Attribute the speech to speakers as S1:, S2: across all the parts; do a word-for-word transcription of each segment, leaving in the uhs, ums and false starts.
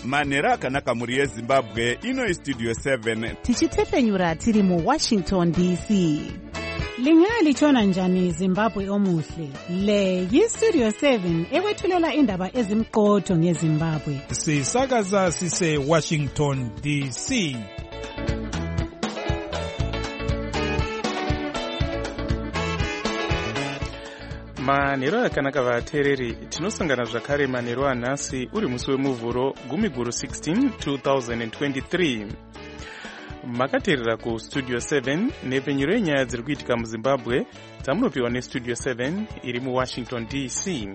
S1: manhero akanaka mhuri yezimbabwe. Ino istudio seven
S2: tichitsepenyura tiri muwashington D C.
S3: Lingalitshona njani Zimbabwe omuhle? Le yistudio seven ekwethulela indaba ezimqotho ngeZimbabwe.
S4: Sisakaza sise Washington D C.
S5: Manhero akanaka vateereri, tinosangana zvakare manhero anhasi uri musi wemuvhuro gumi guru sixteen twenty twenty-three. Makateerera ku studio seven nepenyuro yenyaya dziri kuitika muZimbabwe tamunopiwa nestudio seven iri muWashington D C.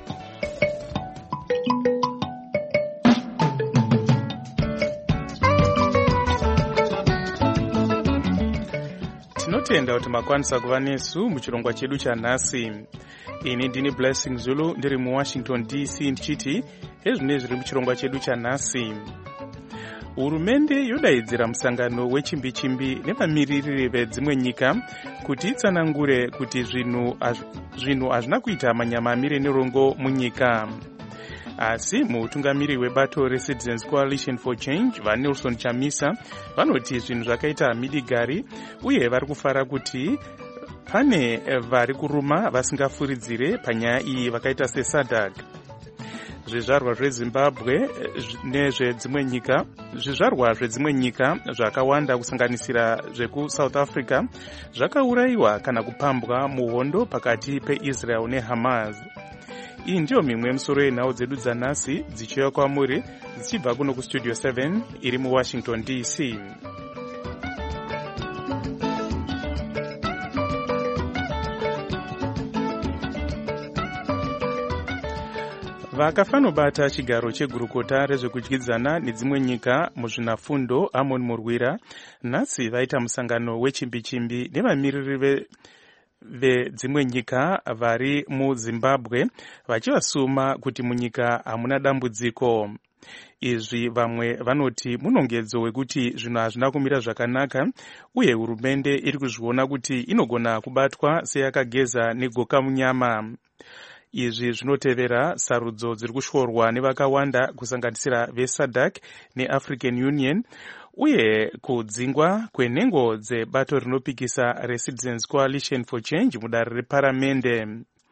S5: Tinotenda kuti makwanisa kuva nesu muchirongwa chedu chanhasi. Ini ndini Blessing Zulu ndiri muWashington D C ndichiti ezvine zviri muchirongwa chedu chanhasi. Hurumende yodaidzira musangano wechimbi-chimbi nevamiririri vedzimwe nyika kuti itsanangure kuti zvinhu zvinhu hazvina kuita manyama amire nerongo munyika. Asi mutungamiri webato reCitizens Coalition for Change vaNelson Chamisa vanoti zvinhu zvakaita midigari uye vari kufara kuti pane vari kuruma vasingafuridzire panyaya iyi vakaita seSADC. Zvizvarwa zveZimbabwe nezvedzimwe nyika zvizvarwa zvedzimwe nyika zvakawanda kusanganisira zvekuSouth Africa zvakaurayiwa kana kupambwa muhondo pakati peIsrael neHamas. Iyi ndiyo mimwe yemisoro yenhau dzedu dzanhasi dzichiuya kwamuri dzichibva kuno kustudio seven iri muWashington D C. Vakafanobata chigaro chegurukota rezvekudyidzana nedzimwe nyika muzvinafundo Amon Murwira nhasi vaita musangano wechimbi-chimbi nevamiriri vedzimwe nyika vari muZimbabwe vachivasuma kuti munyika hamuna dambudziko. Izvi vamwe vanoti munongedzo wekuti zvinhu hazvina kumira zvakanaka uye hurumende iri kuzviona kuti inogona kubatwa seyakageza negoka munyama. Izvi zvinotevera sarudzo dziri kushorwa nevakawanda kusanganisira veSADC neAfrican Union uye kudzingwa kwenhengo dzebato rinopikisa reCitizens Coalition for Change mudare reparamende.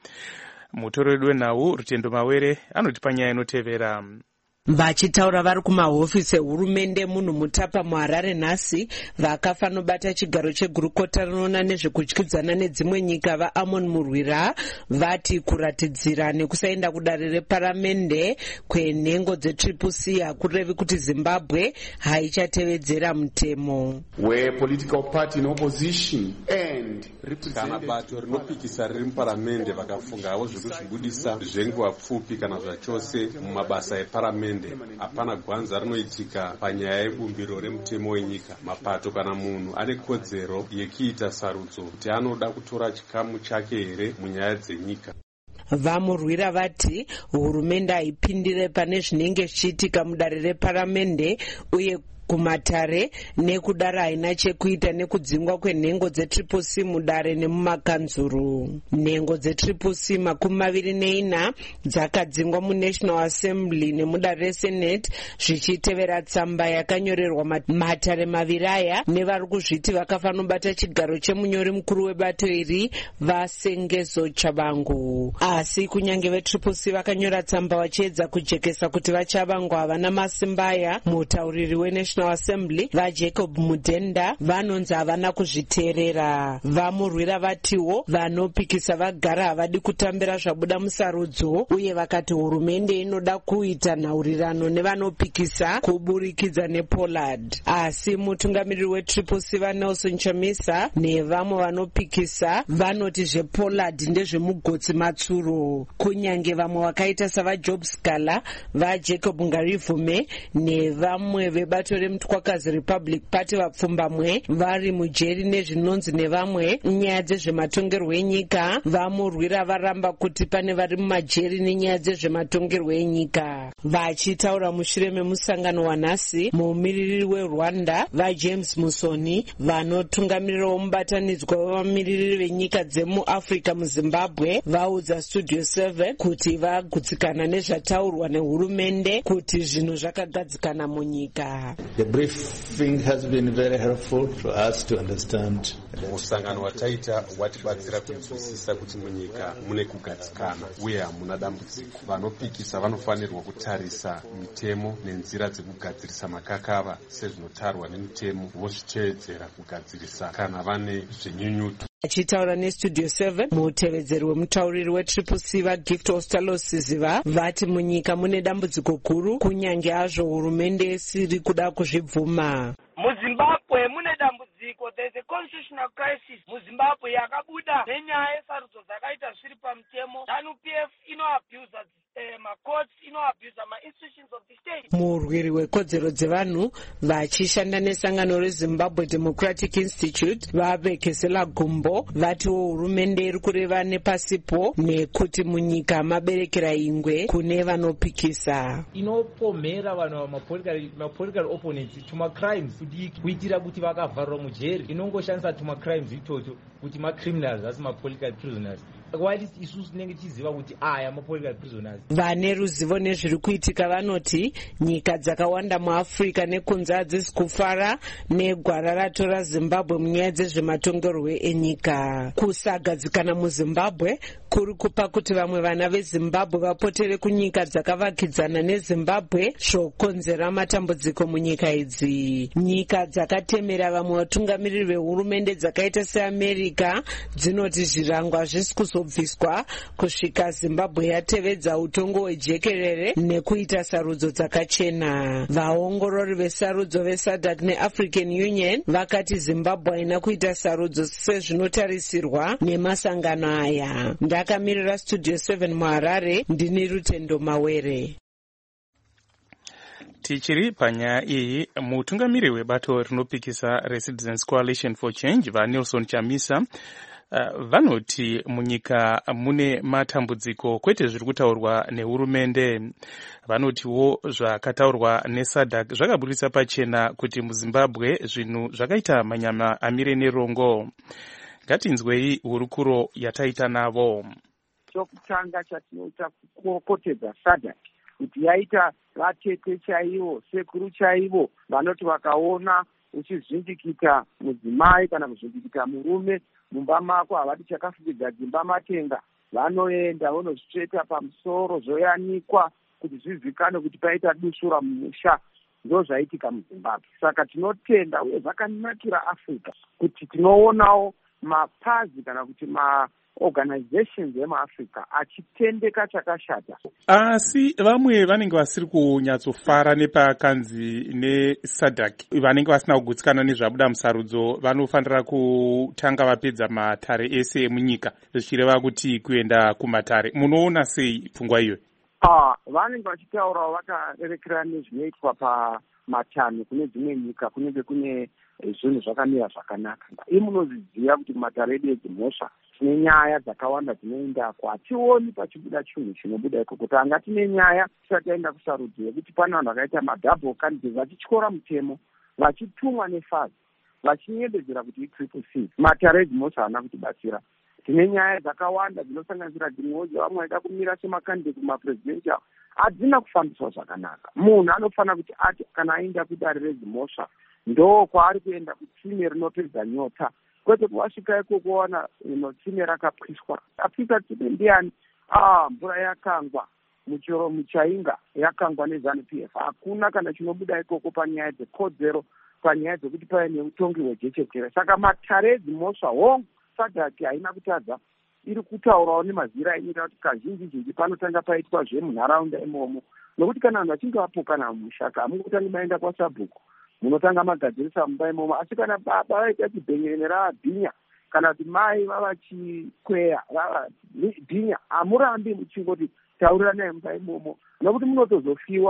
S5: Mutori wedu wenhau Rutendo Mawere anoti panyaya inotevera.
S6: Vachitaura vari kumahofisi ehurumende munhu mutapa muHarare nhasi vakafanobata chigaro chegurukota rinoona nezvekudyidzana nedzimwe nyika vaAmon Murwira vati kuratidzira nekusaenda kudare reparamende kwenhengo dzetriple C hakurevi kuti Zimbabwe haichatevedzera mutemo.
S7: Where political party in opposition and
S8: kana bato rinopikisa riri muparamende vakafungawo zvekuzvibudisa zvenguva pfupi kana zvachose mumabasa eparamende, hapana gwanza rinoitika panyaya yebumbiro remutemo wenyika. Mapato kana munhu ane kodzero yekuita sarudzo kuti anoda kutora chikamu chake here munyaya dzenyika.
S6: Vamurwira vati hurumende haipindire pane zvinenge zvichiitika mudare reparamende uye kumatare nekudara haina chekuita nekudzingwa kwenhengo dzetriple C mudare nemumakanzuru. Nhengo dzetriple C makumi maviri neina dzakadzingwa muNational Assembly nemudare reSenate zvichitevera tsamba yakanyorerwa matare maviri aya nevari kuzviti vakafanobata chigaro chemunyori mukuru webato iri vaSengezo Chabangu. Asi kunyange vetriple C vakanyora tsamba vachiedza kujekesa kuti vaChabangu havana masimba aya, mutauriri weNational Assembly vaJacob Mudenda vanonzi havana kuzviteerera. Vamurwira vatiwo vanopikisa vagara havadi kutambira zvabuda musarudzo uye vakati hurumende inoda kuita nhaurirano nevanopikisa kuburikidza nePollard. Asi mutungamiriri wetriple C vaNelson Chamisa nevamwe vanopikisa vanoti zvePollard ndezvemugotsi matsuro. Kunyange vamwe vakaita savaJob Scala vaJacob Ngarivume nevamwe vebato remutwakazi Republic Party vapfumbamwe vari mujeri nezvinonzi nevamwe nyaya dzezvematongerwo enyika vamurwira varamba kuti pane vari mumajeri nenyaya dzezvematongerwo enyika. Vachitaura mushure memusangano wanhasi, mumiririri weRwanda vaJames Musoni vanotungamirirawo mubatanidzwa wevamiririri venyika dzemuAfrica muZimbabwe vaudza Studio seven kuti vagutsikana nezvataurwa nehurumende kuti zvinhu zvakagadzikana munyika.
S9: The briefing has been very helpful for us to understand.
S8: Musangano wataita watibatsira kunzwisisa kuti munyika mune kugadzikana uye hamuna dambudziko. Vanopikisa vanofanirwa kutarisa mitemo nenzira dzekugadzirisa makakava sezvinotarwa nemitemo vozviteedzera kugadzirisa kana vane zvinyunyuto.
S6: Achitaura neStudio seven, mutevedzeri wemutauriri weTriple C vaGift Ostalosiziva vati munyika mune dambudziko guru kunyange hazvo hurumende isiri kuda kuzvibvuma.
S10: MuZimbabwe mune dambudziko. There is a constitutional crisis muZimbabwe yakabuda nenyaya yesarudzo dzakaita zviri pamutemo. ZANU-P F inoabuse macourts, inoabuse ma-institutions of the state. Murwiri wekodzero dzevanhu vachishanda nesangano reZimbabwe Democratic Institute vavekesela gumbo vatiwo hurumende iri kureva nepasipo nekuti munyika maberekera ingwe kune vanopikisa.
S11: Inopomhera vanhu mapolitical opponents tumacrimes kudiki kuitira kuti vakavharwa mujeri. Inongoshandisa tumacrimes itoto kuti macriminals asi mapolitical prisoners. While isusu tinenge tichiziva kuti aya mapolitical prisoners. Vane ruzivo nezviri kuitika vanoti nyika dzakawanda muAfrica nekunze hadzisi kufara negwara ratora Zimbabwe munyaya dzezvematongerwo enyika. Kusagadzikana muZimbabwe kuri kupa kuti vamwe vana veZimbabwe vapotere kunyika dzakavakidzana neZimbabwe zvokonzera matambudziko munyika idzi. Nyika dzakatemera vamwe vatungamiriri vehurumende dzakaita seAmerica dzinoti zvirangwa zvisi kuzobviswa kusvika Zimbabwe yatevedza utongo hwejekerere nekuita sarudzo dzakachena. Vaongorori vesarudzo veSADC neAfrican Union vakati Zimbabwe haina kuita sarudzo sezvinotarisirwa nemasangano aya. Ndakamirira Studio seven muHarare, ndini Rutendo Mawere.
S5: Tichiri panyaya iyi, mutungamiriri webato rinopikisa reCitizens Coalition for Change vaNelson Chamisa Uh, vanoti munyika mune matambudziko kwete zviri kutaurwa nehurumende. Vanotiwo zvakataurwa neSADC zvakaburitsa pachena kuti muZimbabwe zvinhu zvakaita manyama amire nerongo. Ngatinzwei hurukuro yataita navo.
S12: Chokutanga chatinoita kukokotedza SADC kuti yaita vatete chaivo, sekuru chaivo vanoti vakaona uchizvindikita mudzimai kana kuzvindikita murume mumba mako havati chakafukidza dzimba matenga, vanoenda vonozvitsveta pamusoro zvoyanikwa kuti zvizikanwe kuti paita dusura mumusha. Ndo zvaitika muZimbabwe. Saka tinotenda uye zvakanakira Africa kuti tinoonawo mapazi kana kuti maorganizations emuAfrica achitendeka chakashata.
S5: Asi vamwe vanenge vasiri kunyatsofara nepakanzi neSADC, vanenge vasina kugutsikana nezvabuda musarudzo vanofanira kutanga vapedza matare ese emunyika, zvichireva kuti kuenda kumatare. Munoona sei pfungwa iyo?
S12: Ah, vanenge vachitaurawo vakarerekera nezvinoitwa pamatanho kune dzimwe nyika kunenge kune zvinhu zvakamira zvakanaka. Imi munozviziva kuti matare edu edzimhosva tine nyaya dzakawanda dzinoendako. Hationi pachibuda chinhu chinobuda iko kuti anga tine nyaya tisati taenda kusarudzo yekuti pane vanhu vakaita madouble candidates vachityora mutemo vachitumwa nefazi vachinyembedzera kuti iTriple C. Matare edzimhosva haana kutibatsira. Tine nyaya dzakawanda dzinosanganisira dzimwewo vamwe vaida kumira semakandidate kumapresidential hadzina kufambiswa zvakanaka. Munhu anofanira kuti ati kana aenda kudare redzimhosva ndo kwaari kuenda kutsime rinopedza nyota, kwete kuwasvika ikoko wana ino tsime rakapiswa. Apisa tsime ndiani? Ah, mvura yakangwa muchoro muchainga yakangwa neZANU-P F. Hakuna kana chinobuda ikoko panyaya dzekodzero, panyaya dzekuti pave neutongi hwejechetere. Saka matare edzimhosva hongu SADC haina kutadza, iri kutaurawo nemazira enyika kuti kazhinji zhinji panotanga paitwa zvemunharaunda imomo, nokuti kana vanhu vachinge vapokana mumushaka hamungotangi maenda kwaSabhuku munotanga magadzirisa mumba imomo. Asi kana baba vaita chibhenyerene ravabhinya kana kuti mai vavachikweya ravabhinya, hamurambi muchingoti tauriranai mumba imomo, nokuti munotozofiwa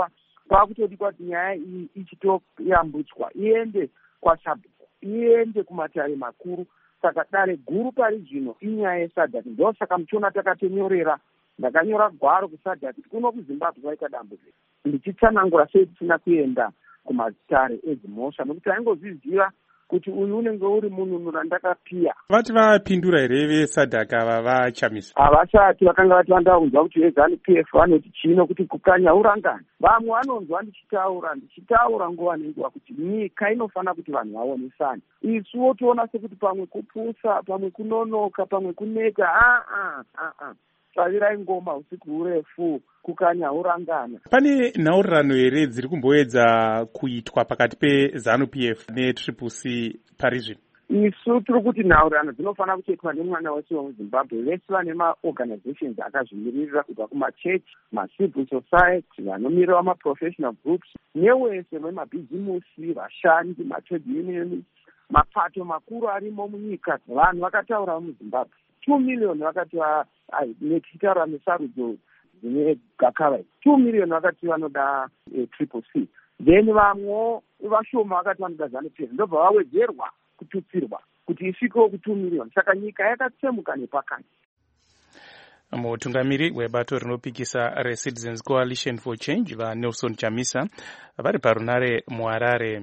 S12: kwakutodi kwati nyaya iyi ichitoyambutswa iende kwasabhuku, iende kumatare makuru. Saka dare guru pari zvino inyaya yesadhaki. Ndo saka muchiona takatonyorera, ndakanyora gwaro kusadhaki kuno kuzimbabwe kwaita dambudziko, ndichitsanangura sei tisina kuenda kumatare edzimhosva, nokuti aingozviziva kuti uyu unenge uri munhu randakapiya.
S5: Vati vapindura here vesadhaki ava vachamisa?
S12: Havasati, vakanga vati vandaunzwa kuti vezanu P F vanoti chino kuti kukanya urangani. Vamwe vanonzwa ndichitaura ndichitaura nguva nenguva kuti nyika inofana kuti vanhu vaonesane. Isuwo toona sekuti pamwe kupusa, pamwe kunonoka, pamwe kuneta. Ah ah ah ah. Tsavirai ngoma usiku hurefu, kukanya urangana.
S5: Pane nhaurirano here dziri kumboedza kuitwa pakati peZanu P F neTriple C pari zvino?
S12: Isu tiri kuti nhaurirano dzinofana kuitwa nemwana wese wemuZimbabwe, vese vane maorganizations akazvimiririra kubva kumachechi, macivil society, vanomirira maprofessional groups, newese vemabhizimusi, vashandi, matrade unions, mapato makuru arimo munyika. Vanhu vakataura muZimbabwe two million vakati netichitaura nesarudzo dzine gakava two million vakati vanoda Triple C, then vamwe vashoma vakati vanoda Zanu P F, ndobva vawedzerwa kututsirwa kuti isvikewo ku two million. Saka nyika yakatsemuka nepakati.
S5: Mutungamiri webato rinopikisa reCitizens Coalition for Change vaNelson Chamisa vari parunare muHarare.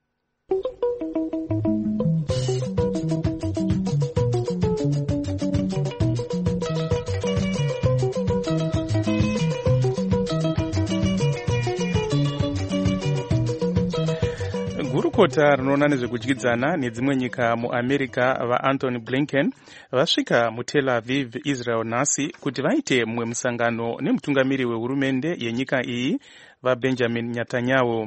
S5: Gurukota rinoona nezvekudyidzana nedzimwe nyika muAmerica vaAnthony Blinken vasvika muTel Aviv, Israel nhasi kuti vaite mumwe musangano nemutungamiri wehurumende yenyika iyi vaBenjamin Netanyahu.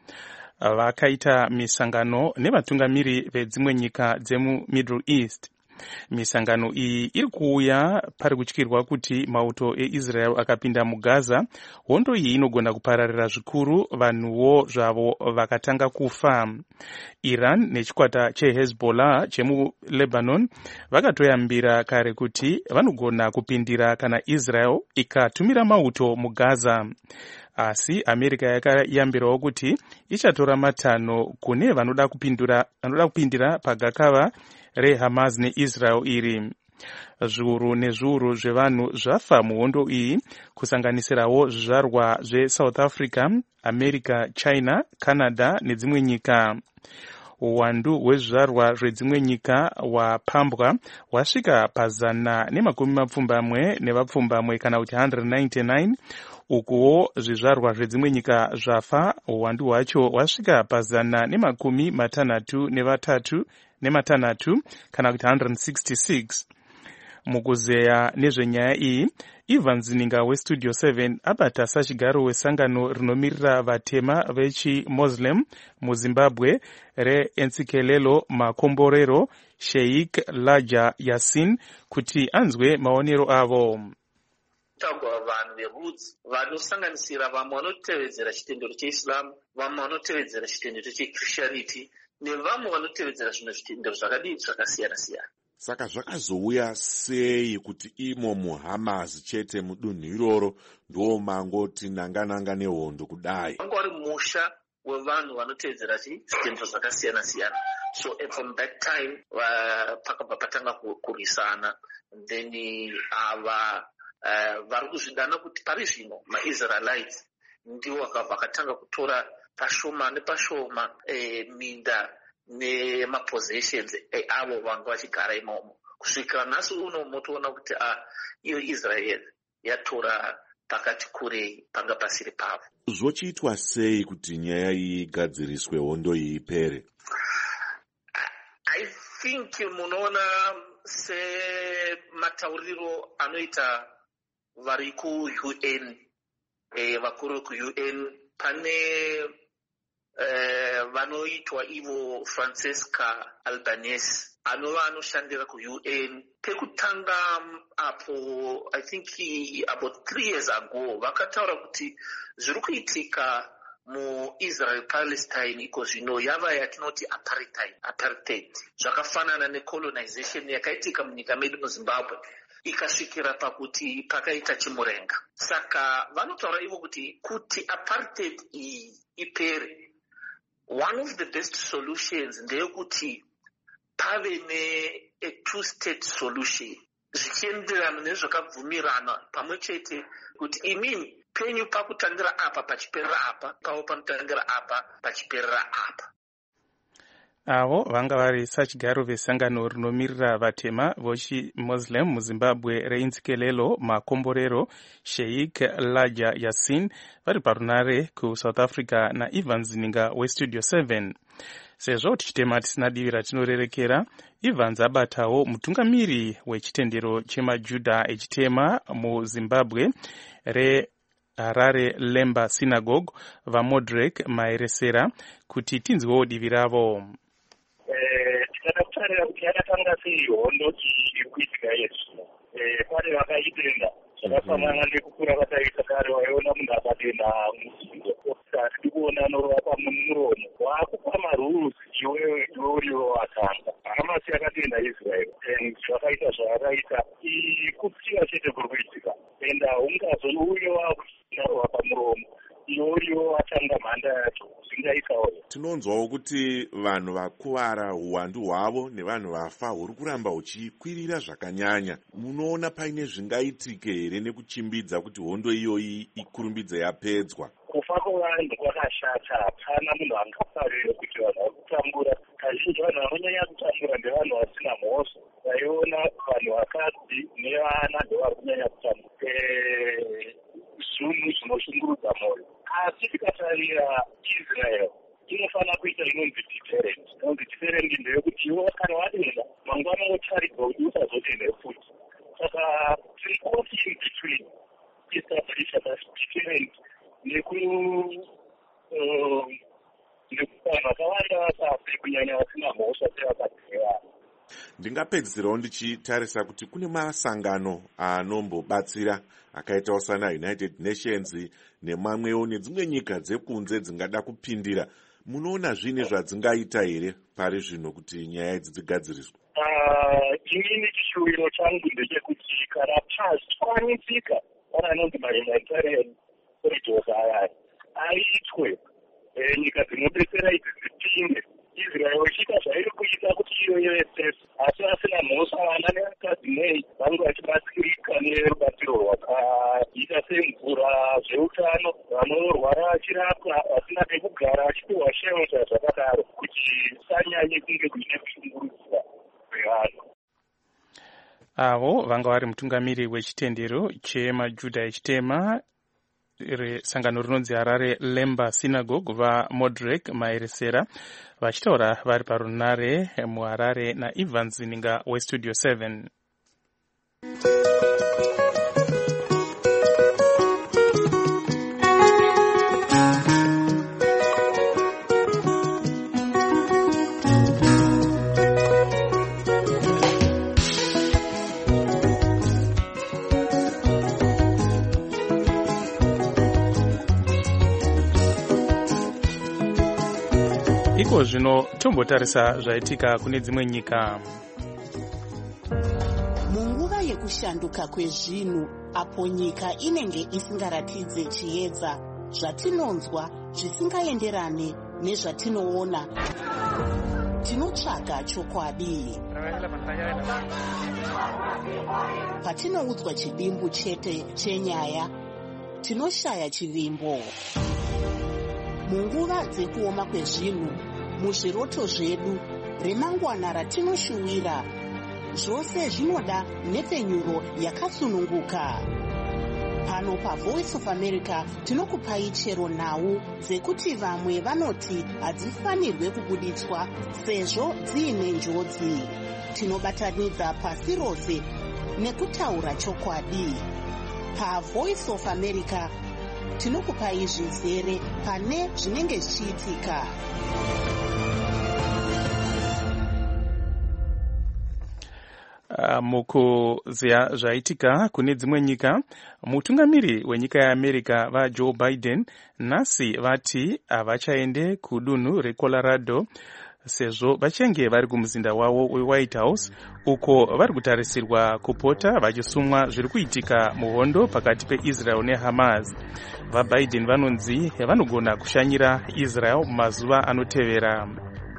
S5: Vakaita misangano nevatungamiri vedzimwe nyika dzemuMiddle East. Misangano iyi iri kuuya pari kutyirwa kuti mauto eIsrael akapinda muGaza, hondo iyi inogona kupararira zvikuru, vanhuwo zvavo vakatanga kufa. Iran nechikwata cheHezbollah chemuLebanon vakatoyambira kare kuti vanogona kupindira kana Israel ikatumira mauto muGaza. Asi America yakayambirawo kuti ichatora matanho kune vanoda kupindura vanoda kupindira pagakava reHamas neIsrael iri. Zviuru nezviuru zvevanhu zvafa muhondo iyi, kusanganisirawo zvizvarwa zveSouth Africa, America, China, Canada nedzimwe nyika. Uwandu hwezvizvarwa zvedzimwe nyika hwapambwa hwasvika pazana nemakumi mapfumbamwe nevapfumbamwe kana kuti one hundred ninety-nine. Ukuwo zvizvarwa zvedzimwe nyika zvafa uwandu hwacho hwasvika pazana nemakumi matanhatu nevatatu nematanhatu kana kuti one hundred sixty-six. Mukuzeya nezvenyaya iyi, Ivan Zininga weStudio seven abata sachigaro wesangano rinomirira vatema vechi-Muslim muZimbabwe reNtsikelelo Makomborero Sheikh Laja Yasin kuti anzwe maonero avo.
S13: Tagwa vanhu verudzi vanosanganisira vamwe vanotevedzera chitendero cheIslam, vamwe vanotevedzera chitendero cheChristianity nevamwe vanotevedzera zvimwe zvitendero zvakadii zvakasiyana siyana.
S14: Saka zvakazouya sei kuti imo muHamas chete mudunhu iroro ndo mangoti nanga-nanga nehondo kudai?
S13: Wanga wari musha wevanhu vanotevedzera zvitendero zvakasiyana siyana. So from that time pakabva patanga kurwisana, then ava Uh, vari kuzvidana kuti pari zvino maIsraelites ndiwo vakatanga kutora pashoma nepashoma eh, minda nemapossessions avo vanga vachigara imomo. Kusvikira nhasi uno motoona kuti ah, iyo Israel yatora pakati kurei panga pasiri pavo.
S14: Zvochiitwa sei kuti nyaya iyi igadziriswe, hondo iyi ipere?
S13: I think munoona sematauriro anoita vari ku-U N, eh, vakuru ku-U N, pane eh, vanoitwa ivo Francesca Albanese anova anoshandira ku-U N. Pekutanga apo, I think about three years ago, vakataura kuti zviri kuitika muisrael palestine iko zvino yava yatinoti apartheid apartheid zvakafanana necolonization yakaitika munyika medu muzimbabwe ikasvikira pakuti pakaita chimurenga. Saka vanotaura ivo kuti kuti apartheid iyi ipere, one of the best solutions ndeyekuti pave ne a two state solution zvichienderana nezvakabvumirana pamwe chete kuti imini penyu pakutangira apa pachiperera apa, pavo panotangira apa pachiperera apa.
S5: Avo vanga vari sachigaro vesangano rinomirira vatema vochimuslim muzimbabwe reinzikelelo makomborero Sheikh Laja Yassin vari parunare kuSouth Africa naEvans Zininga westudio seven. Sezvo tichitema tisina divi ratinorerekera, Evans abatawo mutungamiri wechitendero chemajudha echitema muzimbabwe re Harare Lemba Synagogue vaModrek Maeresera kuti tinzwewo divi ravo.
S15: Tikada kutarira kuti yakatanga sei hondo kuitika yesu. Pane vakaitenda zvakafanana nekukura kwataita kare, waiona munhu akatenda muzindo tiri kuona anorova pamuromo waakupa marules iwewe uriwo watanga. Hamasi yakatenda Israel and zvakaita zvavakaita kutsiva chete kuri kuitika and haungazouyo waakuinarova pamuromo iwewo watanga mhanda yacho zvingaitawo.
S14: Tinonzwawo kuti vanhu vakuvara uwandu hwavo nevanhu vafa huri kuramba huchikwirira zvakanyanya. Munoona paine zvingaitike here nekuchimbidza kuti hondo iyoyi ikurumbidze yapedzwa?
S15: Kufa kwevanhu kwakashata. Hapana munhu angafarire kuti vanhu vari kutambura. Kazhinji vanhu vanonyanya kutambura ndevanhu vasina mhosva. Vaiona vanhu vakadzi nevana ndovari kunyanya kutambura. Zvinhu zvinoshungurudza mwoyo. Asi tikatarira Israel inofanira kuita inonzi deterrent. Inonzi deterrent ndeyekuti iwe kana wadenda mangwana wotarirwa kuti usazodenda futi. Saka tiri caught in between establisha that deterrent neku nekuvanhu vakawanda vasafe kunyanya vasina mhosva sevakadheya.
S14: Ndingapedzisirawo ndichitarisa kuti kune masangano anombobatsira akaitawo sana United Nations nemamwewo nedzimwe nyika dzekunze dzingada kupindira. Munoona zvine zvadzingaita here pari zvino kuti nyaya idzi dzigadziriswe?
S15: Inini chishuwiro changu ndechekuti kana pazvikwanisika pana anonzi mahumanitarian corridors aya aitwe, nyika dzinodetsera idzi dzipinde. Israel ichiita zvairi kuita kuti iyo ive safe, asi vasina mhosva vana nevakadzi nei vange vachibatsirika nerubatsiro rwakaita semvura, zveutano, vanorwara vachirapwa, vasina pekugara vachipiwa shelter zvakadaro, kuti sanyanye kunge kuine kushungurudzwa kwevanhu.
S5: Avo vanga vari mutungamiri wechitendero chemajudha echitema sangano rinonzi Harare Lemba Synagogue vaModrek Maeresera vachitaura vari parunare muHarare naEvans Zininga westudio seven. Iko zvino tombotarisa zvaitika kune dzimwe nyika.
S2: Munguva yekushanduka kwezvinhu, apo nyika inenge isingaratidze chiedza, zvatinonzwa zvisingaenderane nezvatinoona, tinotsvaga chokwadi. Patinoudzwa chidimbu chete chenyaya, tinoshaya chivimbo. Munguva dzekuoma kwezvinhu, muzviroto zvedu, remangwana ratinoshuwira, zvose zvinoda nhepfenyuro yakasununguka. Pano paVoice of America tinokupai chero nhau dzekuti vamwe vanoti hadzifanirwe kubuditswa sezvo dziine njodzi. Tinobatanidza pasi rose nekutaura chokwadi. PaVoice of America tinokupai zvizere pane zvinenge zvichiitika.
S5: Uh, mukuziya zvaitika kune dzimwe nyika, mutungamiri wenyika yeAmerica vaJoe Biden nhasi vati havachaende kudunhu reColorado sezvo vachenge vari kumuzinda wavo weWhite House uko vari kutarisirwa kupota vachisumwa zviri kuitika muhondo pakati peIsrael neHamas. VaBiden vanonzi vanogona kushanyira Israel mumazuva anotevera.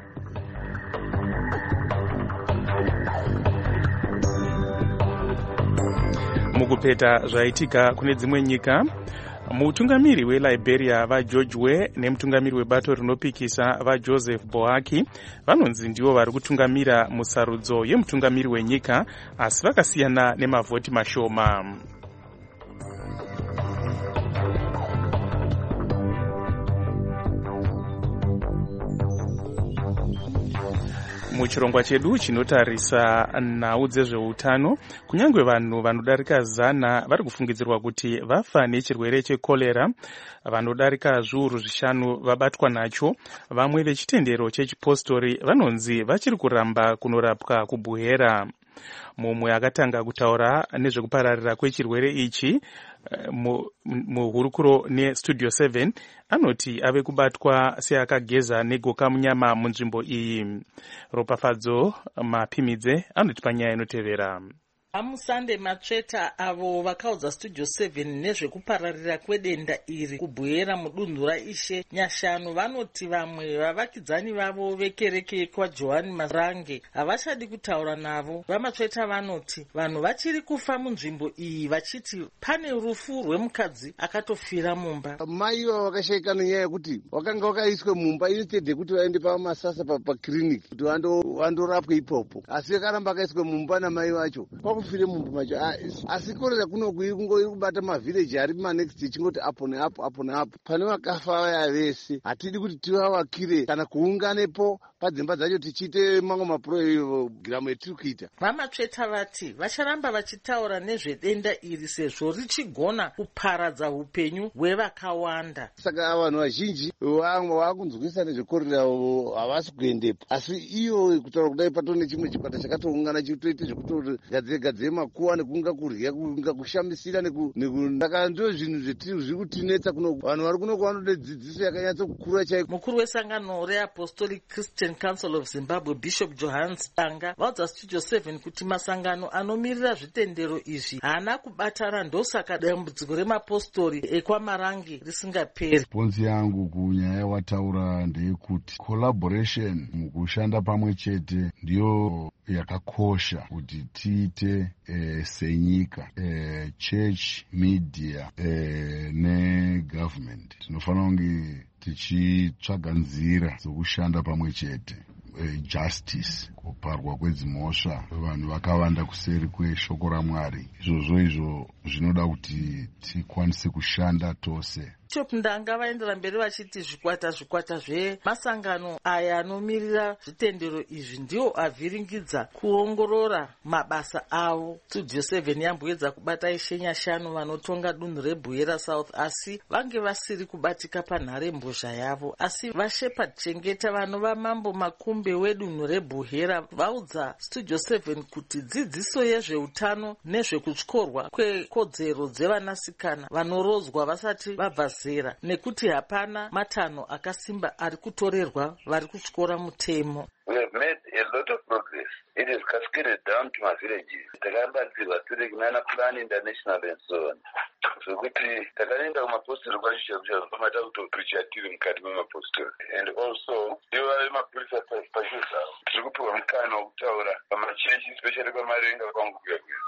S5: Mukupeta zvaitika kune dzimwe nyika, mutungamiri weLiberia vaGeorge Weah nemutungamiri webato rinopikisa vaJoseph Boakai vanonzi ndivo vari kutungamira musarudzo yemutungamiri wenyika, asi vakasiyana nemavhoti mashoma. Muchirongwa chedu chinotarisa nhau dzezveutano, kunyange vanhu vanodarika zana vari kufungidzirwa kuti vafa nechirwere chekorera, vanodarika zviuru zvishanu vabatwa nacho, vamwe vechitendero chechipostori vanonzi vachiri kuramba kunorapwa kubwera. Mumwe akatanga kutaura nezvekupararira kwechirwere ichi muhurukuro neStudio seven anoti ave kubatwa seakageza negoka munyama munzvimbo iyi. Ropafadzo Mapimidze anoti panyaya inotevera.
S16: Amusande Matsveta avo vakaudza Studio seven nezvekupararira kwedenda iri kubwera mudunhu raIshe Nyashanu vanoti vamwe vavakidzani vavo vekereke kwaJohani Marange havachadi kutaura navo. VaMatsveta vanoti vanhu vachiri kufa munzvimbo iyi vachiti pane rufu rwemukadzi akatofira mumba.
S17: Mai vakashayika nenyaya yekuti wakanga wakaiswe mumba instead yekuti vaende pamasasa pakiriniki kuti vandorapwe ipopo, asi akaramba akaiswe mumba namai vacho kwakufire mumba macho. Asi korera kuno kuiri kungo iri kubata mavhileji ari manext ichingoti apo neapo apo neapo. Pane vakafa vaya vese hatidi kuti tivavakire kana kuunganepo padzimba dzacho tichiite mamwe mapurogiramu etiri kuita.
S16: VaMatsveta vati vacharamba vachitaura nezvedenda iri sezvo richigona kuparadza upenyu hwevakawanda.
S17: Saka vanhu vazhinji vamwe vakunzwisa nezvekorera havasi kuendepo, asi iyo kutaura kudai patone chimwe chikwata chakatoungana chitoite zvekutogadzira gadzira makuwa nekunga kurya kunga kushamisira saka ndo zvinhu zviri kutinetsa kuno. Vanhu vari kuno vanode dzidziso yakanyatsa kukura chaiko.
S16: Mukuru wesangano reApostolic Christian Council of Zimbabwe Bishop Johannes Tanga vaudza Studio seven kuti masangano anomirira zvitendero izvi haana kubatana, ndosaka dambudziko remapostori ekwaMarange risingaperi.
S18: Ponzi yangu kunyaya wataura ndeyekuti collaboration mukushanda pamwe chete ndiyo yakakosha kuti tiite e, senyika e, church, media e, negovernment tinofanira kunge tichitsvaga nzira dzokushanda pamwe chete. E, justice, kuparwa kwedzimhosva vanhu vakawanda kuseri kweshoko raMwari, izvozvo izvo zvinoda kuti tikwanise kushanda tose.
S16: Bishop Ndanga vaendera mberi vachiti zvikwata zvikwata zvemasangano aya anomirira zvitendero izvi ndiwo avhiringidza kuongorora mabasa avo. Studio seven yamboedza kubata Ishe Nyashanu vanotonga dunhu reBwera South asi vange vasiri kubatika panhare mbozha yavo. Asi vaShepherd Chengeta vanova mambo makumbe wedunhu reBwera vaudza Studio seven kuti dzidziso yezveutano nezvekutyorwa kwekodzero dzevanasikana vanorozwa vasati vabva zera, nekuti hapana matanho akasimba ari kutorerwa vari kutyora mutemo.
S19: We have made a lot of progress. It is cascaded down to my villages. Takabatsirwa tiri kunana plan international and so on. Zvokuti takaenda kumapostori kwazvisha pamata kutopreacha tiri mukati memaposteri. And also ivo vemapurisa pacho zavo tiri kupiwa mukana wokutaura pamachechi especially pamarenga kwangu kuya kuya.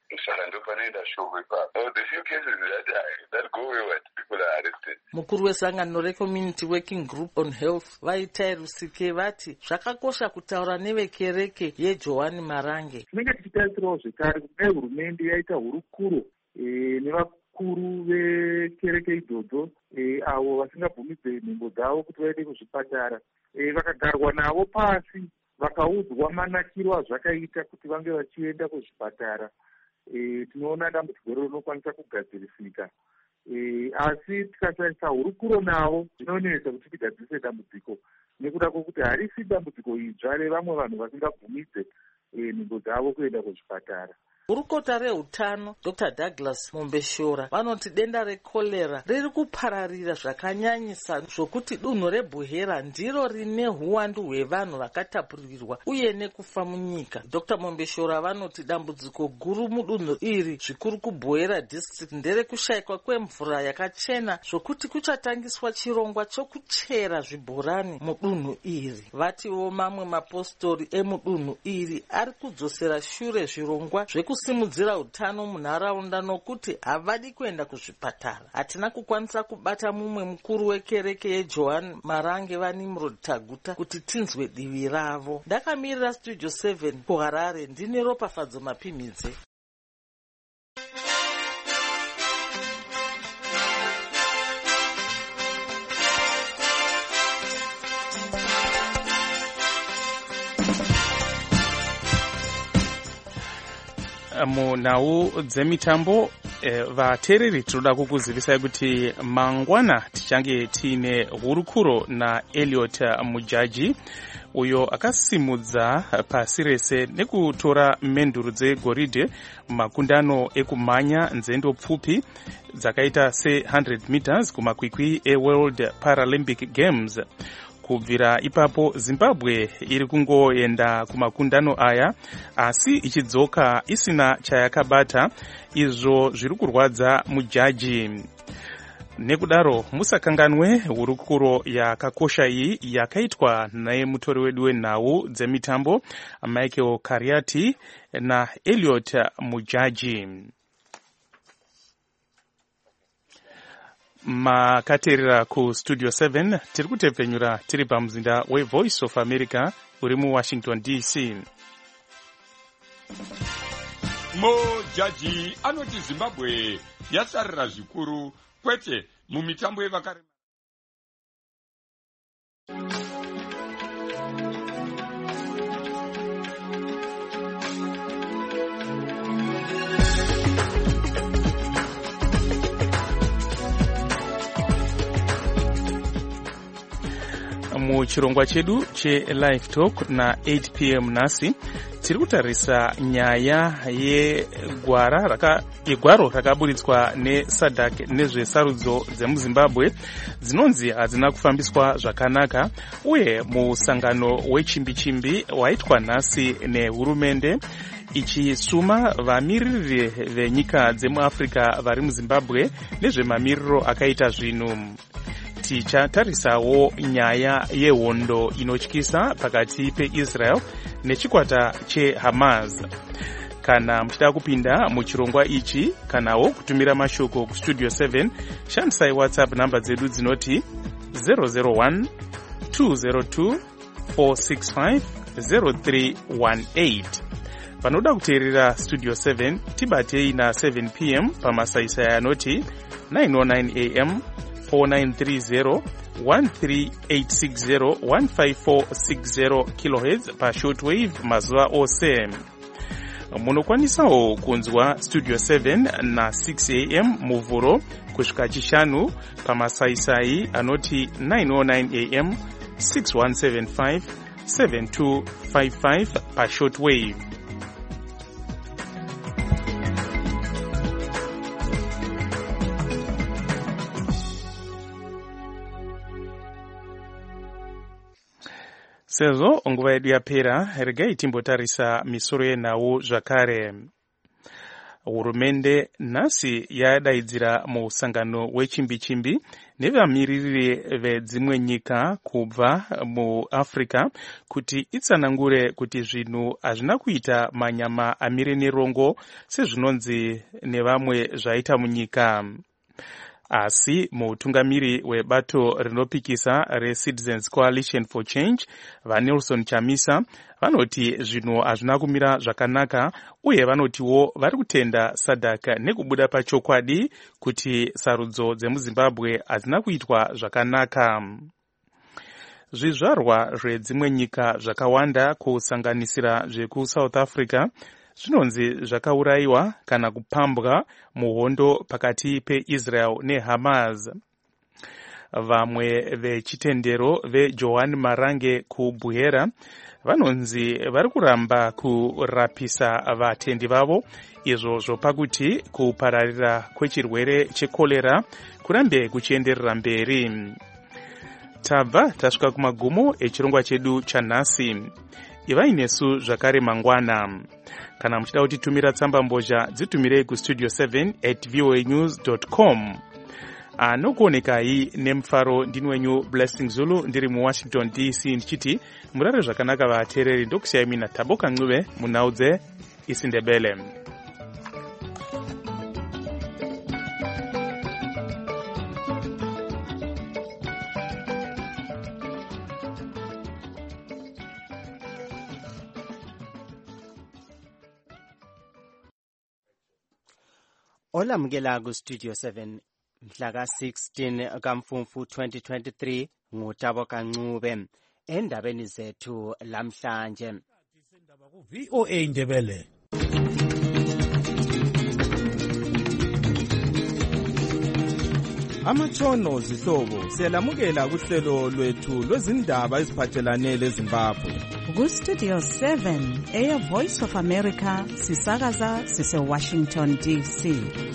S16: Mukuru wesangano reCommunity Working Group on Health vaita Rusike vati zvakakosha kutaura nevekereke yeJohani Marange.
S20: Tinenge tichitarisirawo zvekare kudai hurumende yaita hurukuro nevakuru vekereke idzodzo avo vasingabvumidze nhengo dzavo kuti vaende kuzvipatara, vakagarwa navo pasi vakaudzwa manakiro azvakaita kuti vange vachienda kuzvipatara. E, tinoona dambudziko rero rinokwanisa kugadzirisika. E, asi tikasaisa hurukuro navo zvinonetsa kuti tigadzise dambudziko nekuda kwokuti harisi dambudziko idzva revamwe vanhu vasingabvumidze nhumbu dzavo kuenda kuzvipatara.
S16: Gurukota reutano Doctor Douglas Mombeshora vanoti denda rekorera riri kupararira zvakanyanyisa zvokuti dunhu reBuhera ndiro rine huwandu hwevanhu vakatapurirwa uye nekufa munyika. Doctor Mombeshora vanoti dambudziko guru mudunhu iri zvikuru kuBuhera district nderekushayikwa kwemvura yakachena zvokuti kuchatangiswa chirongwa chokuchera zvibhorani mudunhu iri. Vatiwo mamwe mapostori emudunhu iri ari kudzosera shure zvirongwa zveku simudzira utano munharaunda nokuti havadi kuenda kuzvipatara. Hatina kukwanisa kubata mumwe mukuru wekereke yeJohn Marange vaNimrod Taguta kuti tinzwe divi ravo. Ndakamirira Studio seven kuHarare ndine Ropafadzo Mapimidze.
S5: Munhau dzemitambo eh, vateereri tinoda kukuzivisai kuti mangwana tichange tiine hurukuro naEliot Mujaji uyo akasimudza pasi rese nekutora menduru dzegoridhe mumakundano ekumhanya nzendo pfupi dzakaita se one hundred meters kumakwikwi eWorld Paralympic Games. Kubvira ipapo Zimbabwe iri kungoenda kumakundano aya asi ichidzoka isina chayakabata, izvo zviri kurwadza Mujaji. Nekudaro musakanganwe hurukuro yakakosha iyi yakaitwa naye mutori wedu wenhau dzemitambo Michael Kariati naEliot Mujaji. Makateerera ku Studio seven tiri kutepfenyura tiri pamuzinda weVoice of America uri muWashington D C.
S21: Mujaji anoti Zimbabwe yasarira zvikuru kwete mumitambo yevakarema.
S5: Muchirongwa chedu che-Live Talk na eight p m nasi tiri kutarisa nyaya yegwara raka igwaro rakaburitswa neSADC nezvesarudzo dzemuZimbabwe dzinonzi hadzina kufambiswa zvakanaka, uye musangano wechimbi-chimbi waitwa nhasi nehurumende ichisuma vamiriri venyika dzemuAfrica vari muZimbabwe nezvemamiriro akaita zvinhu. Tichatarisawo nyaya yehondo inotyisa pakati peIsrael nechikwata cheHamas. Kana muchida kupinda muchirongwa ichi kanawo kutumira mashoko ku Studio seven, shandisai WhatsApp namba dzedu dzinoti zero zero one two zero two four six five zero three one eight. Panoda kuteerera Studio seven tibatei na seven p m pamasaisai anoti nine oh nine a m four nine three zero one three eight six zero one five four six zero kilohertz pa shortwave mazuva ose. Munokwanisawo kunzwa Studio seven na six a m muvhuro kusvika chishanu pamasaisai anoti nine oh nine a m six one seven five seven two five five pa shortwave. Sezvo nguva yedu yapera, regai timbotarisa misoro yenhau zvakare. Hurumende nhasi yadaidzira musangano wechimbi-chimbi nevamiririri vedzimwe nyika kubva muAfrica kuti itsanangure kuti zvinhu hazvina kuita manyama amire nerongo sezvinonzi nevamwe zvaita munyika. Asi mutungamiri webato rinopikisa reCitizens Coalition for Change vaNelson Chamisa vanoti zvinhu hazvina kumira zvakanaka, uye vanotiwo vari kutenda SADC nekubuda pachokwadi kuti sarudzo dzemuZimbabwe hazina kuitwa zvakanaka. Zvizvarwa zvedzimwe nyika zvakawanda kusanganisira zvekuSouth Africa zvinonzi zvakaurayiwa kana kupambwa muhondo pakati peIsrael neHamas. vamwe vechitendero vejohn marange kubhuhera vanonzi vari kuramba kurapisa vatendi vavo, izvo zvopa kuti kupararira kwechirwere chekorera kurambe kuchienderera mberi. Tabva tasvika kumagumo echirongwa chedu chanhasi. Ivai nesu zvakare mangwana. Kana muchida kutitumira tsamba mbozha dzitumirei kustudio seven at voa news dot com. Anokuonekai nemufaro ndini wenyu Blessing Zulu ndiri muWashington D C ndichiti murare zvakanaka vateereri, ndokusiyai mina Taboka Ncube munaudze isiNdebele.
S1: Olamukela ku Studio seven mhla ka sixteen kaMfumfu twenty twenty-three nguTaboka Ncube. Endabeni zethu lamhlanje,
S4: V O A Ndebele. Amatshono zihlobo siyalamukela kuhlelo lwethu lwezindaba eziphathelane leZimbabwe.
S3: Ku Studio seven eya Voice of America sisakaza sise Washington D C.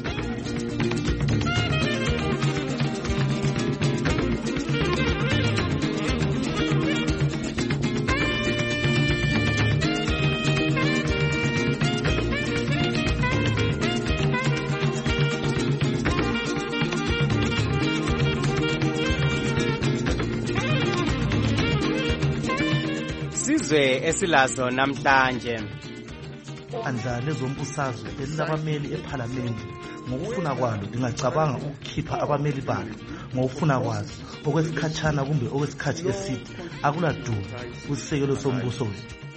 S1: Sizwe esilazo namhlanje.
S22: Andla lezombusazwe elilabameli ephalamende ngokufuna kwalo lingacabanga ukukhipha abameli balo ngokufuna kwazo okwesikhatshana kumbe okwesikhathi eside akuladuba kusisekelo sombuso.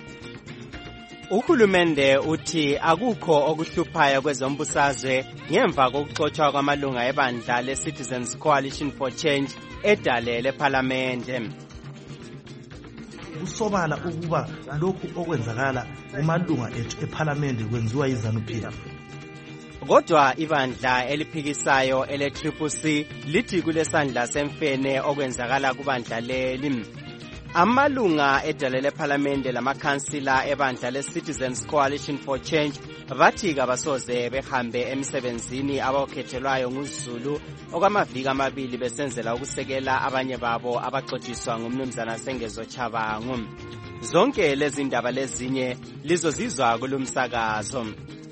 S1: Uhulumende uthi akukho okuhluphayo kwezombusazwe ngemva kokuxotshwa kwamalunga ebandla le-Citizens Coalition for Change edalele ephalamende.
S22: Kusobala ukuba lokhu okwenzakala kumalunga ethu ephalamende kwenziwa yiZANU-P F.
S1: Kodwa ibandla eliphikisayo ele-Triple C lithi kulesandla semfene okwenzakala kubandla leli. Amalunga edalele ephalamende lamakhansila ebandla le-Citizens Coalition for Change bathi kabasoze behambe emsebenzini abakhethelwayo nguZulu okwamaviki amabili besenzela ukusekela abanye babo abaxotshiswa ngumnumzana Sengezo Chabangu. Zonke lezi ndaba lezinye lizozizwa kulumsakazo.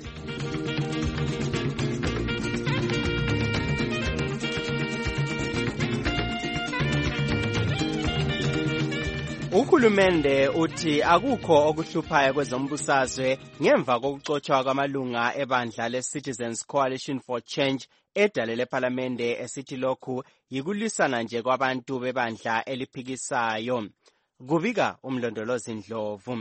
S1: Uhulumende uthi akukho okuhluphayo kwezombusazwe ngemva kokuxotshwa kwamalunga ebandla le-Citizens Coalition for Change edalele ephalamende esithi lokhu yikulwisana nje kwabantu bebandla eliphikisayo. Kubika umlondolozi Ndlovu.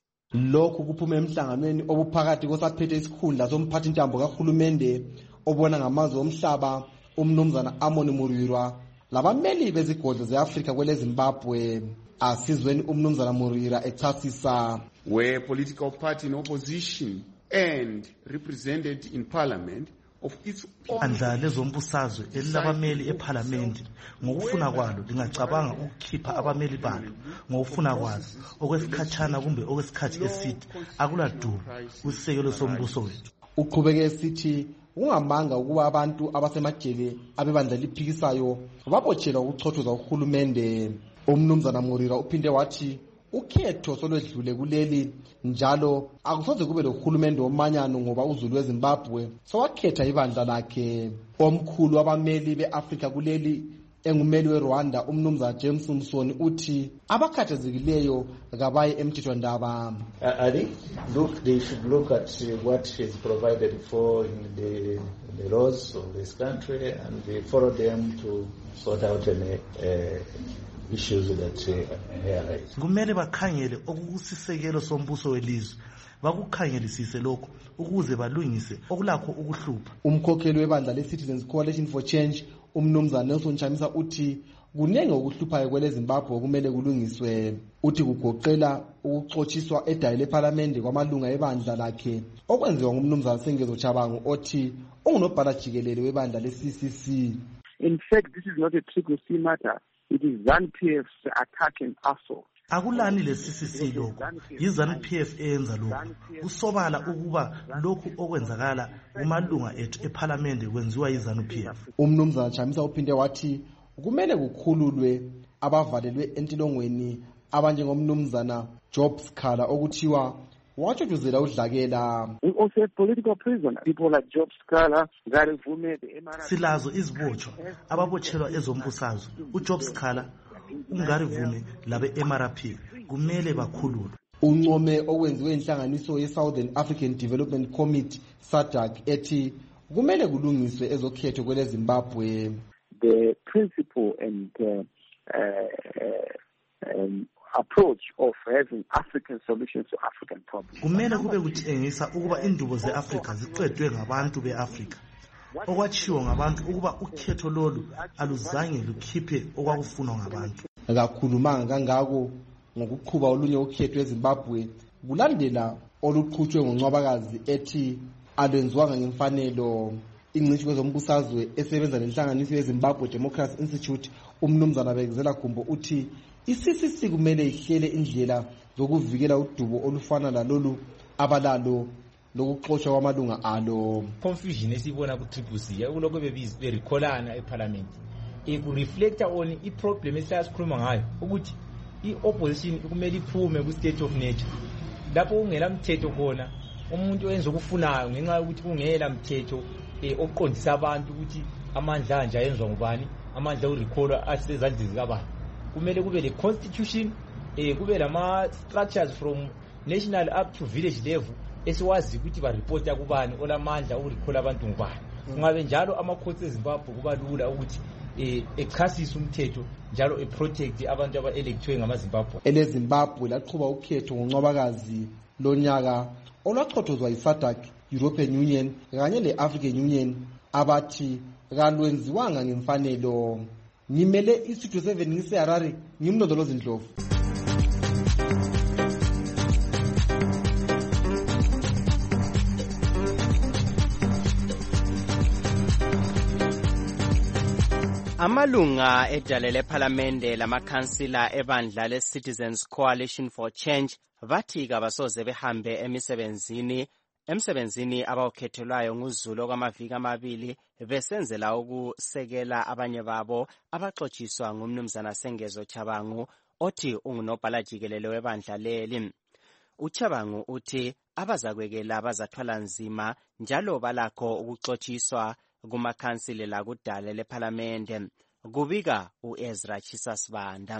S23: Lokhu kuphuma emhlanganweni obuphakathi kosaphethe isikhundla somphathi ntambo kahulumende obona ngamazwe omhlaba umnumzana Amon Murirwa labameli bezigodlo zeAfrika kwele Zimbabwe. Asizweni umnumzana Murirwa echasisa
S7: where political party in opposition and represented in parliament of its own.
S22: Andla lezombusazwe elilabameli ephalamende ngokufuna kwalo lingacabanga ukukhipha abameli balo ngokufuna kwazo okwesikhatshana kumbe okwesikhathi eside akuladuba kusisekelo sombuso wethu.
S23: Uqhubeke esithi ungamanga ukuba abantu abasemajele abebandla liphikisayo babotshelwa ukuchothoza uhulumende. Umnumzana Murirwa uphinde wathi ukhetho solwedlule kuleli njalo akusoze kube lohulumende womanyano ngoba uZulu weZimbabwe sowakhetha ibandla lakhe. Omkhulu wabameli beAfrika kuleli engumeli weRwanda umnumzana James Msoni uthi abakhathazekileyo kabaye emthethwandaba.
S9: I think look they should look at what is provided for in the, the laws of this country and they follow them to sort out any uh, issues that uh, arise.
S22: Kumele bakhangele okusisekelo sombuso welizwe bakukhangelisise lokho ukuze balungise okulakho ukuhlupha.
S23: Umkhokheli webandla le-Citizens Coalition for Change umnumzana Nelson Chamisa uthi kunenge ukuhluphayo kwele Zimbabwe kumele kulungiswe. Uthi kugoqela ukuxotshiswa edayile ephalamende kwamalunga ebandla lakhe okwenziwa ngumnumzana Sengezo Chabangu othi ungunobhala jikelele webandla le-C C C.
S12: In fact, this is not a Triple C matter. It is ZANU P F's attack and assault.
S22: Akulani le C C C lokho yizanu P F eyenza lokho kusobala ukuba lokhu okwenzakala kumalunga ethu eParliament kwenziwa yizanu P F.
S23: Umnumzana Chamisa uphinde wathi kumele kukhululwe abavalelwe entilongweni abanjengomnumzana Job Scala okuthiwa watshutshuzela udlakela.
S12: We also have political prisoners, people like Job Scala, Ngarivume, the M R C.
S22: Silazo izibotshwa ababotshelwa ezombusazwe uJob Scala, uNgarivume labe M R P kumele bakhululwe.
S23: Uncome owenziwe inhlanganiso ye-Southern African Development Committee SADC ethi kumele kulungiswe ezokhetho kwele Zimbabwe.
S12: The principle and uh, uh, um, approach of having African solutions to African problems.
S22: Kumele kube kutshengisa ukuba indubo ze-Afrika ziqedwe ngabantu be-Afrika. Okwatshiwo ngabantu ukuba ukhetho lolu aluzange lukhiphe okwakufunwa ngabantu.
S23: Akakhulumanga kangako ngokuqhuba olunye ukhetho eZimbabwe kulandela oluqhutshwe ngoNcwabakazi ethi alwenziwanga ngemfanelo. Ingcitshi kwezombusazwe esebenza nenhlanganiso yeZimbabwe Democracy Institute umnumzana Bekezela Gumbo uthi i-C C C kumele ihlele indlela zokuvikela udubo olufana lalolu abalalo lokuxoshwa kwamalunga alo.
S11: Confusion esibona ku Triple C kuloko bebizi berikholana eParliament ikureflecta on i-problem esasikhuluma ngayo ukuthi i-opposition kumele iphume ku-state of nature lapho kungela mthetho khona umuntu oyenza okufunayo ngenxa yokuthi kungela mthetho oqondisa abantu ukuthi amandla anje ayenzwa ngubani, amandla urecall asezandleni zikabani. Kumele kube le constitution, eh kube lama structures from national up to village level esiwazi ukuthi ba report yakubani olamandla urecall abantu ngubani. Kungabe njalo amakhosi eZimbabwe kuba lula ukuthi eh echasisa umthetho njalo eprotect abantu aba-electwe ngamaZimbabwe.
S23: Ele Zimbabwe laqhuba ukhetho ngoNcwabakazi lonyaka olwachothozwa yiSADC, European Union kanye le-African Union abathi kalwenziwanga ngemfanelo. Ngimele iStudio seven ngiseHarare ngimlondolozi Ndlovu.
S1: Amalunga edale leParliamente lamakhansila ebandla le-Citizens Coalition for Change bathi kabasoze behambe emisebenzini emsebenzini abawukhethelwayo nguzulu okwamaviki amabili besenzela ukusekela abanye babo abaxotshiswa ngumnumzana Sengezo Chabangu othi ungunobhala jikelele webandla leli. uChabangu uthi abazakwekela bazathwala nzima njalo balakho ukuxotshiswa kumakhansile lakudala leParliamente. Kubika uEzra Chisasibanda.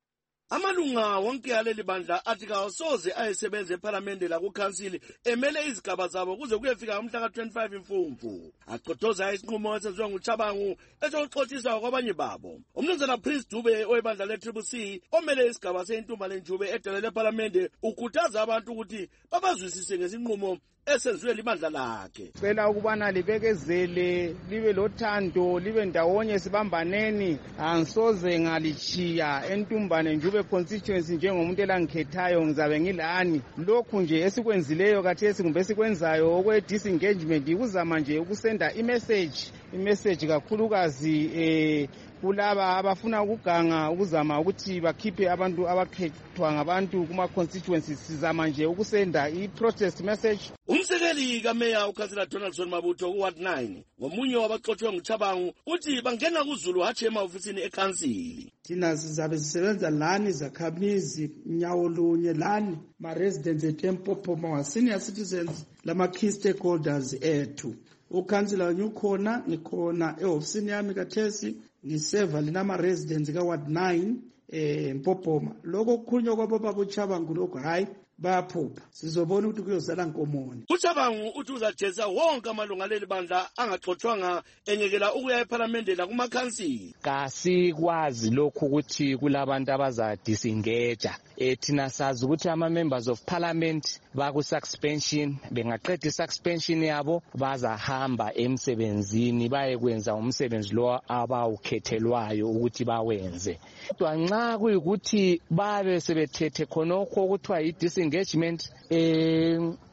S6: Amalunga wonke aleli bandla athi kawasoze ayesebenza eParliamente lakukhansili emele izigaba zabo kuze kuyefika umhla ka twenty-five imfumfu. Aqothoza isinqumo esenziwa nguChabangu esokuxotshiswa kwabanye babo. Umnumzana Prince Dube oyebandla le-Triple C omele isigaba sentumba lenjube edale leParliamente ukhuthaza abantu ukuthi babazwisise ngesinqumo esenziwe libandla lakhe.
S8: Cela ukubana libekezele libe lothando libe ndawonye sibambaneni angisoze ngalichiya entumbane njube constituency njengomuntu elangikhethayo ngizabe ngilani. Lokhu nje esikwenzileyo kathesi kumbe esikwenzayo okwe disengagement kuzama nje ukusenda imessage imessage kakhulukazi eh kulaba abafuna ukuganga ukuzama ukuthi bakhiphe abantu abakhethwa ngabantu kuma constituencies sizama nje ukusenda i-protest message.
S6: Umsekeli kaMeya uKhansela Donaldson Mabutho kuWard nine ngomunye wabaxotshiwe nguChabangu uthi bangena kuZulu hathe ema-ofisini ekhansili.
S10: Thina sizabe sisebenza lani zakhamizi nyawo lunye lani ma-residents eTempophoma wa-senior citizens lama-key stakeholders ethu. Ukhansila nyukhona ngikhona e-ofisini yami kathesi ngiseva linama residents ka Ward nine eh Mpophoma. Lokho kukhulunywa kwababa uChabangu lokho hayi bayaphupha sizobona ukuthi kuyozala nkomoni.
S6: uChabangu uthi uzajeza wonke amalunga leli bandla angaxoxwanga enyekela ukuya eParliamente lakumakhansili.
S24: Kasikwazi lokhu ukuthi kulabantu abaza disengage. Eh thina sazi ukuthi ama members of parliament baku suspension bengaqeda suspension yabo bazahamba emsebenzini baye kwenza umsebenzi lo abawukhethelwayo ukuthi bawenze. Kodwa nxa kuyikuthi babe sebethethe khonokho ukuthiwa yi disengagement eh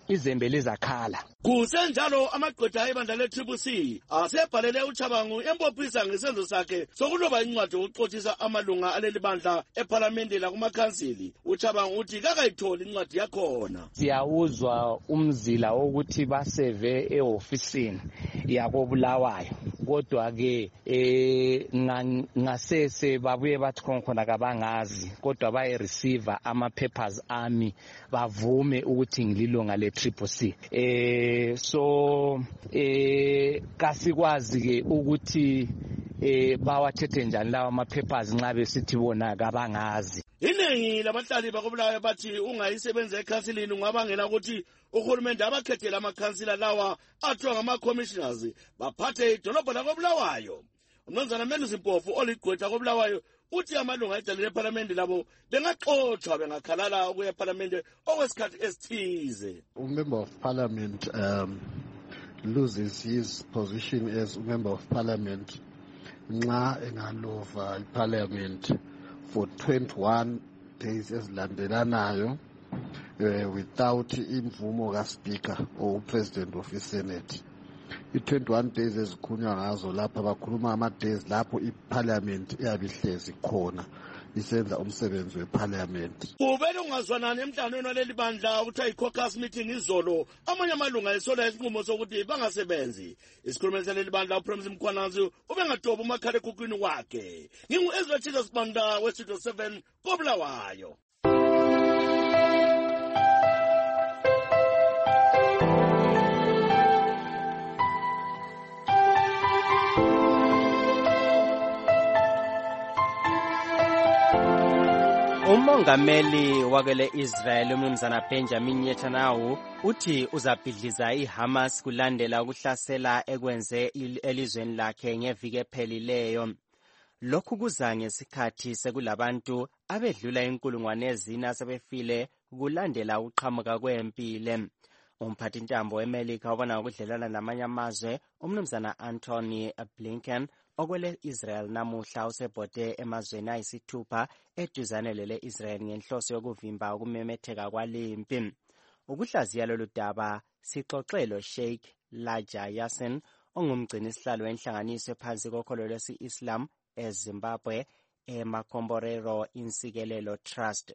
S24: izembe lizakhala.
S6: Kusenjalo amagqwetha ebandla le-Triple C asebhalele uChabangu embophisa ngesenzo sakhe sokuloba incwadi yokuxothisa amalunga aleli bandla ephalamende lakumakhansili. uChabangu uthi kakayitholi incwadi yakhona.
S24: Siyawuzwa umzila wokuthi baseve e-ofisini yakobulawayo, kodwa ke eh ngasese babuye bathi khona kabangazi, kodwa baye receive ama papers ami bavume ukuthi ngililunga le-Triple C. eh so eh kasikwazi ke ukuthi eh bawathethe njani lawa ama papers nxa besithi bona kabangazi.
S6: Iningi labahlali bakobulawayo bathi ungayisebenza ekhansilini ungabangela ukuthi uhulumende abakhethela amakhansila lawa athiwa ngama-commissioners baphathe idolobho lakobulawayo. Umnumzana Melusi Mpofu oligqwetha kobulawayo uthi amalunga edala lephalamende labo bengaxothwa bengakhalala ukuya ephalamende okwesikhathi esithize.
S2: A member of parliament um, loses his position as a member of parliament nxa engalova iparliament for twenty-one days ezilandelanayo uh, without imvumo kaSpeaker or President of the Senate. I-twenty-one days ezikhunywa ngazo lapha bakhuluma ama-days lapho iparliament iyabihlezi khona isenza umsebenzi weparliament.
S6: Uvele ungazwanani emhlanganweni waleli bandla kuthiwa i-caucus meeting izolo, amanye amalunga esola isinqumo sokuthi bangasebenzi. Isikhulumeli saleli bandla uPremzi Mkhwanazi ubengadoba umakhalekhukhwini wakhe. Ngingu-Ezra Chisa Sibanda we-Studio seven kobulawayo.
S1: Umongameli wakele Israel umnumzana Benjamin Netanyahu uthi uzabhidliza iHamas kulandela ukuhlasela ekwenze elizweni lakhe ngeviki ephelileyo. Lokhu kuza ngesikhathi sekulabantu abedlula inkulungwane ezine sebefile kulandela uqhamuka kwempilo. Umphathintambo weMelika obona ukudlelana namanye amazwe umnumzana Anthony Blinken okwele Israel namuhla usebhode emazweni ayisithupha eduzane lele Israel ngenhloso yokuvimba ukumemetheka kwalempi. Ukuhlaziya lolu daba sixoxelo Sheikh Laja Yassin ongumgcini sihlalo wenhlanganiso phansi kokholo lwesi-Islam eZimbabwe eMakomborero Insikelelo Trust.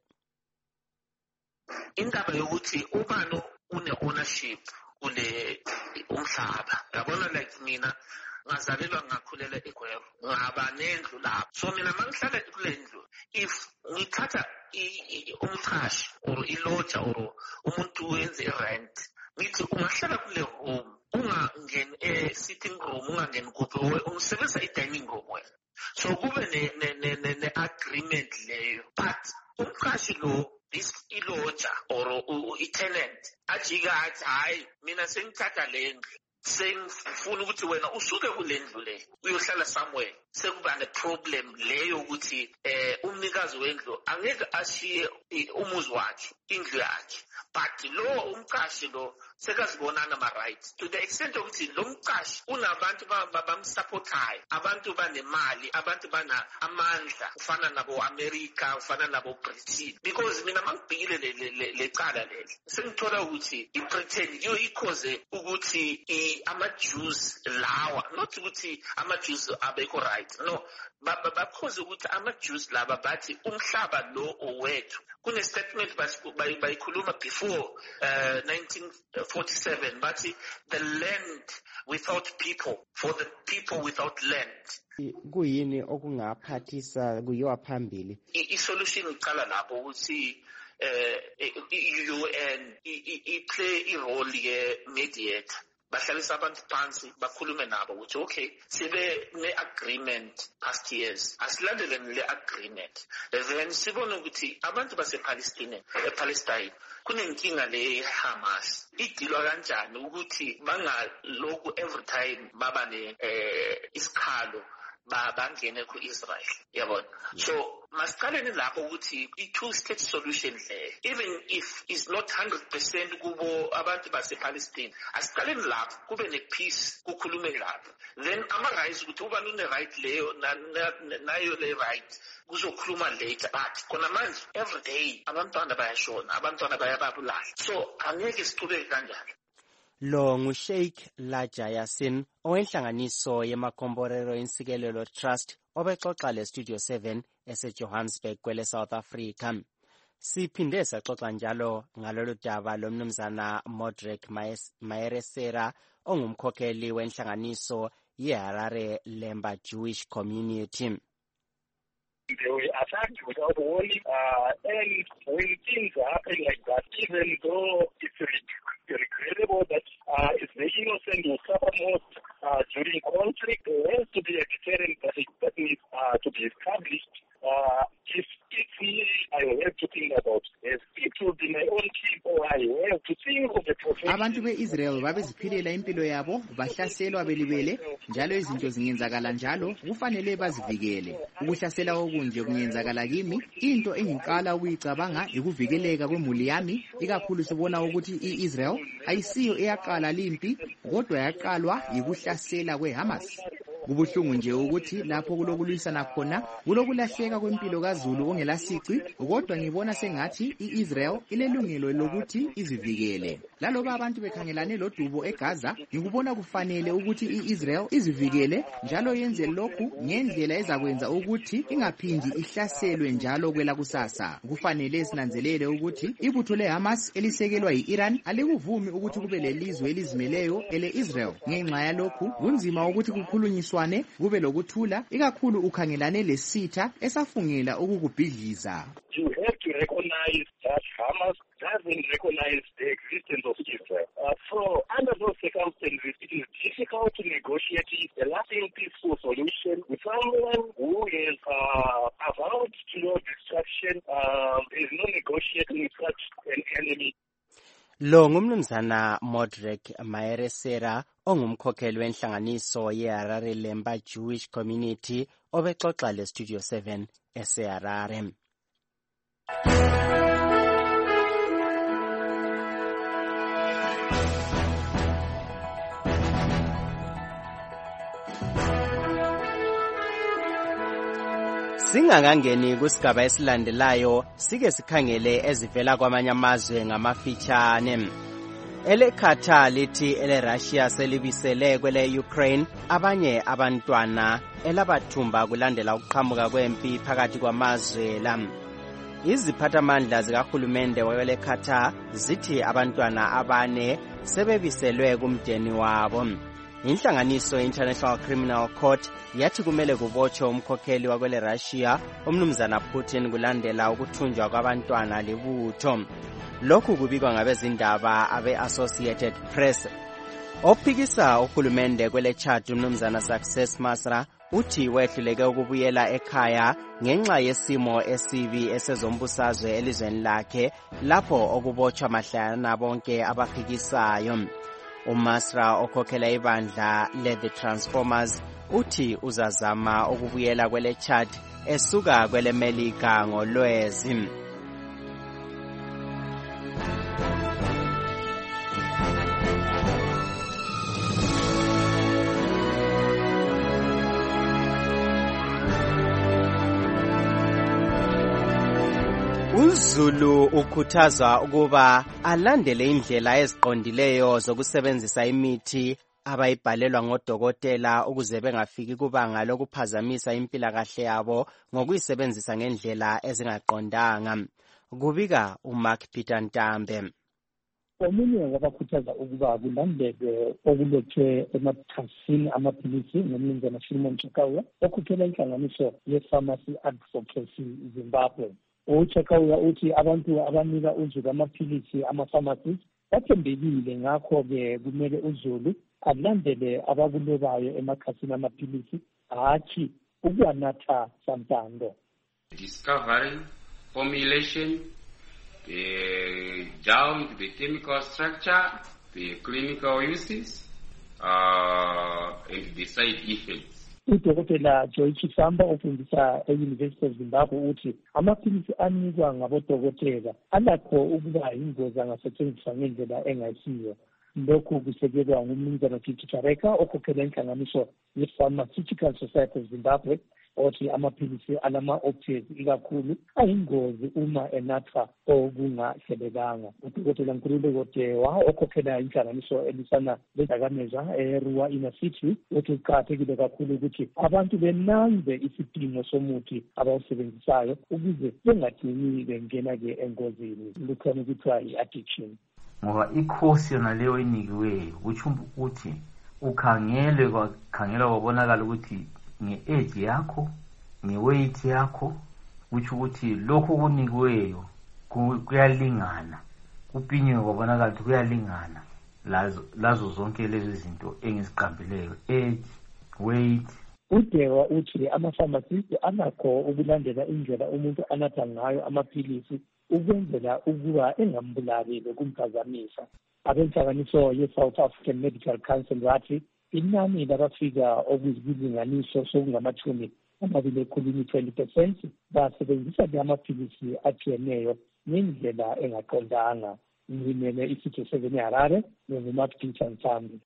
S13: Indaba yokuthi ubani une ownership kule umhlaba, yabona like mina ngazalelwa ngakhulela eGweru ngaba nendlu lapho, so mina mangihlala kule ndlu, if ngithatha umchashi or iloja or umuntu wenze rent, ngithi ungahlala kule room ungangeni e-sitting room, ungangeni kuphi, umsebenza i-dining room wena, so kube ne-agreement leyo. But umchashi lo iloja or i-tenant ajika athi hayi mina sengithatha le ndlu, sengifuna ukuthi wena usuke kule ndlu le uyohlala somewhere, sekuba ne-problem leyo ukuthi eh umnikazi wendlu angeke ashiye umuzi wakhe, indlu yakhe, but lo umqashi lo sekazibonana ama-rights to the extent ukuthi lo mqashi unabantu bamsupportayo, abantu banemali, abantu bana amandla ufana nabo America, ufana nabo Britain, because mina mangibhekile le cala leli sengithola ukuthi iBritain yo ikhoze ukuthi ama-Jews lawa, not ukuthi ama-Jews abekho right, no, bakhoze ukuthi ama-Jews laba bathi umhlaba lo owethu. Kune statement bayikhuluma before uh, nineteen forty-seven bathi the land without people for the people without land.
S1: Kuyini okungaphathisa kuyiwa phambili?
S13: I-solution iqala lapho ukuthi i-U N i-play i-role ye-mediator, bahlalisa abantu phansi bakhulume nabo ukuthi okay sibe ne-agreement past years, asilandele le-agreement, then sibone ukuthi abantu base-Palestine e-Palestine kunenkinga le-Hamas idilwa kanjani ukuthi bangaloku every time baba ne eh, isikhalo bangene ku-Israel yabona. So masiqaleni lapho ukuthi i-two state solution le, even if it's not one hundred percent kubo abantu base-Palestine, asiqaleni lapho kube ne-peace, kukhulume lapho. Then ama-rights ukuthi ubani une-right leyo nayo le-right kuzokhuluma later, but khona manje every day abantwana bayashona, abantwana bayababulala. So angeke siqhubeke kanjalo.
S1: Lo nguSheikh Laja Yasin owenhlanganiso yemakomborero insikelelo trust obexoxa le Studio seven eseJohannesburg kwele South Africa. Siphinde saxoxa njalo ngalolu daba lomnumzana Modrek Mayeresera ongumkhokheli wenhlanganiso yeHarare Lemba Jewish Community.
S14: They were attacked without warning, uh, and when things happen like that, even though it's regrettable that uh, if the innocent will suffer most uh, during conflict, there has to be a deterrent that, it, that needs uh, to be established. Uh, if it's me, I will have to think about it. If it will be my own kid, or I will have to think of the profession.
S15: Abantu be-Israel babeziphilela impilo yabo, bahlaselwa belibele, njalo izinto zingenzakala njalo, kufanele bazivikele. Ukuhlasela okunje kungenzakala kimi, into engiqala ukuyicabanga ikuvikeleka kwemuli yami, ikakhulu sibona ukuthi i-Israel ayisiyo eyaqala limpi, kodwa yaqalwa yikuhlasela kweHamas. Kubuhlungu nje ukuthi lapho kulokulwisana khona kulokulahleka kwempilo kaZulu ongelasici, kodwa ngibona sengathi iIsrael ilelungelo lokuthi izivikele. Laloba abantu bekhangelane lodubo eGaza, ngikubona kufanele ukuthi iIsrael izivikele njalo yenze lokhu ngendlela ezakwenza ukuthi ingaphindi ihlaselwe njalo kwela kusasa. Kufanele sinanzelele ukuthi ibutho leHamas elisekelwa yiIran alikuvumi ukuthi kube lelizwe elizimeleyo ele-Israel. Ngenxa yalokhu kunzima ukuthi kukhulunyiswe kube lokuthula ikakhulu ukhangelane lesitha esafungela ukukubhidliza.
S14: You have to recognize that Hamas doesn't recognize the existence of Israel. Uh, so under those circumstances, it is difficult to negotiate a lasting peaceful solution with someone who is uh, about to know destruction. Uh, there is no negotiating with such an enemy.
S1: Lo ngumnumzana Modrek Mayeresera ongumkhokheli wenhlanganiso yeHarare Lemba Jewish Community obexoxa le Studio seven eseHarare. Singakangeni kusigaba esilandelayo sike sikhangele ezivela kwamanye amazwe ngamafitshane. Elekhatha lithi eleRussia selibisele kwele Ukraine abanye abantwana elabathumba kulandela ukuqhamuka kwempi phakathi kwamazwe la. Iziphathamandla zikahulumende welekhatha zithi abantwana abane sebebiselwe kumdeni wabo. Inhlanganiso International Criminal Court yathi kumele kubotshwe umkhokheli wakwele Russia umnumzana Putin kulandela ukuthunjwa kwabantwana libutho. Lokhu kubikwa ngabezindaba abe-Associated Press. Ophikisa uhulumende kwele Chad umnumzana Success Masra uthi wehluleke ukubuyela ekhaya ngenxa yesimo esibi esezombusazwe elizweni lakhe lapho okubotshwa mahlayana bonke abaphikisayo. uMasra okhokhela ibandla le-The Transformers uthi uzazama ukubuyela kwele Chad esuka kwele Melika ngolwezi. UZulu ukhuthaza ukuba alandele indlela eziqondileyo zokusebenzisa imithi abayibhalelwa ngodokotela ukuze bengafiki kubanga lokuphazamisa impilakahle yabo ngokuyisebenzisa ngendlela ezingaqondanga. Kubika uMark Peter Ntambe.
S17: Omunye wabakhuthaza ukuba kulandelwe okulethwe emakhasini amaphilisi ngomnumzana Philemon Chakawa okhokhela inhlanganiso ye-Pharmacy Advocacy Zimbabwe. Uchakawa uthi abantu abanika uZulu amaphilisi ama-pharmacies bathembekile, ngakho-ke kumele uZulu alandele abakulobayo emakhasini amaphilisi hatshi ukuwanatha santando.
S18: Discovery, formulation, uh, down to the chemical structure, the clinical uses, uh, and the side effects.
S17: udokotela Joy Chisamba ofundisa e-University of Zimbabwe uthi amaphilisi anikwa ngabodokotela alakho ukuba yingozi angasetshenziswa ngendlela engayisiyo. Lokhu kusekelwa ngumnumzana Titi Chareka okhokhela inhlanganiso ye-Pharmaceutical Society of Zimbabwe othi amaphilisi alama-opioids ikakhulu ayingozi uma enathwa okungahlelekanga. Udokotela Nkululeko Dewa okhokhela inhlanganiso elisana lezakamezwa eRua Inner City uthi kuqakathekile kakhulu ukuthi abantu benanze isidingo somuthi abawusebenzisayo ukuze bengagcini bengena-ke engozini lukhona ukuthiwa i-addiction.
S16: Ngoba ikhosi yona leyo inikiweyo kutsho ukuthi ukhangelwe kwakhangelwa kwabonakala ukuthi nge-age yakho nge-weight yakho kutsho ukuthi lokho kunikiweyo kuyalingana kupinywe kwabonakala ukuthi kuyalingana lazo lazo zonke lezi zinto engiziqambileyo age weight.
S17: Udewa uthi ama-pharmacist anakho ukulandela indlela umuntu anatha ngayo amaphilisi ukwenzela ukuba engambulali lokumphazamisa. Abenhlanganiso ye-South African Medical Council bathi inani labafika okuyizilinganiso sokungamachumi amabili ekhulwini twenty percent basebenzisa ke amaphilisi atshiyeneyo ngendlela engaqondanga. Ngimele isitho seven eHarare noMartin Nsambi.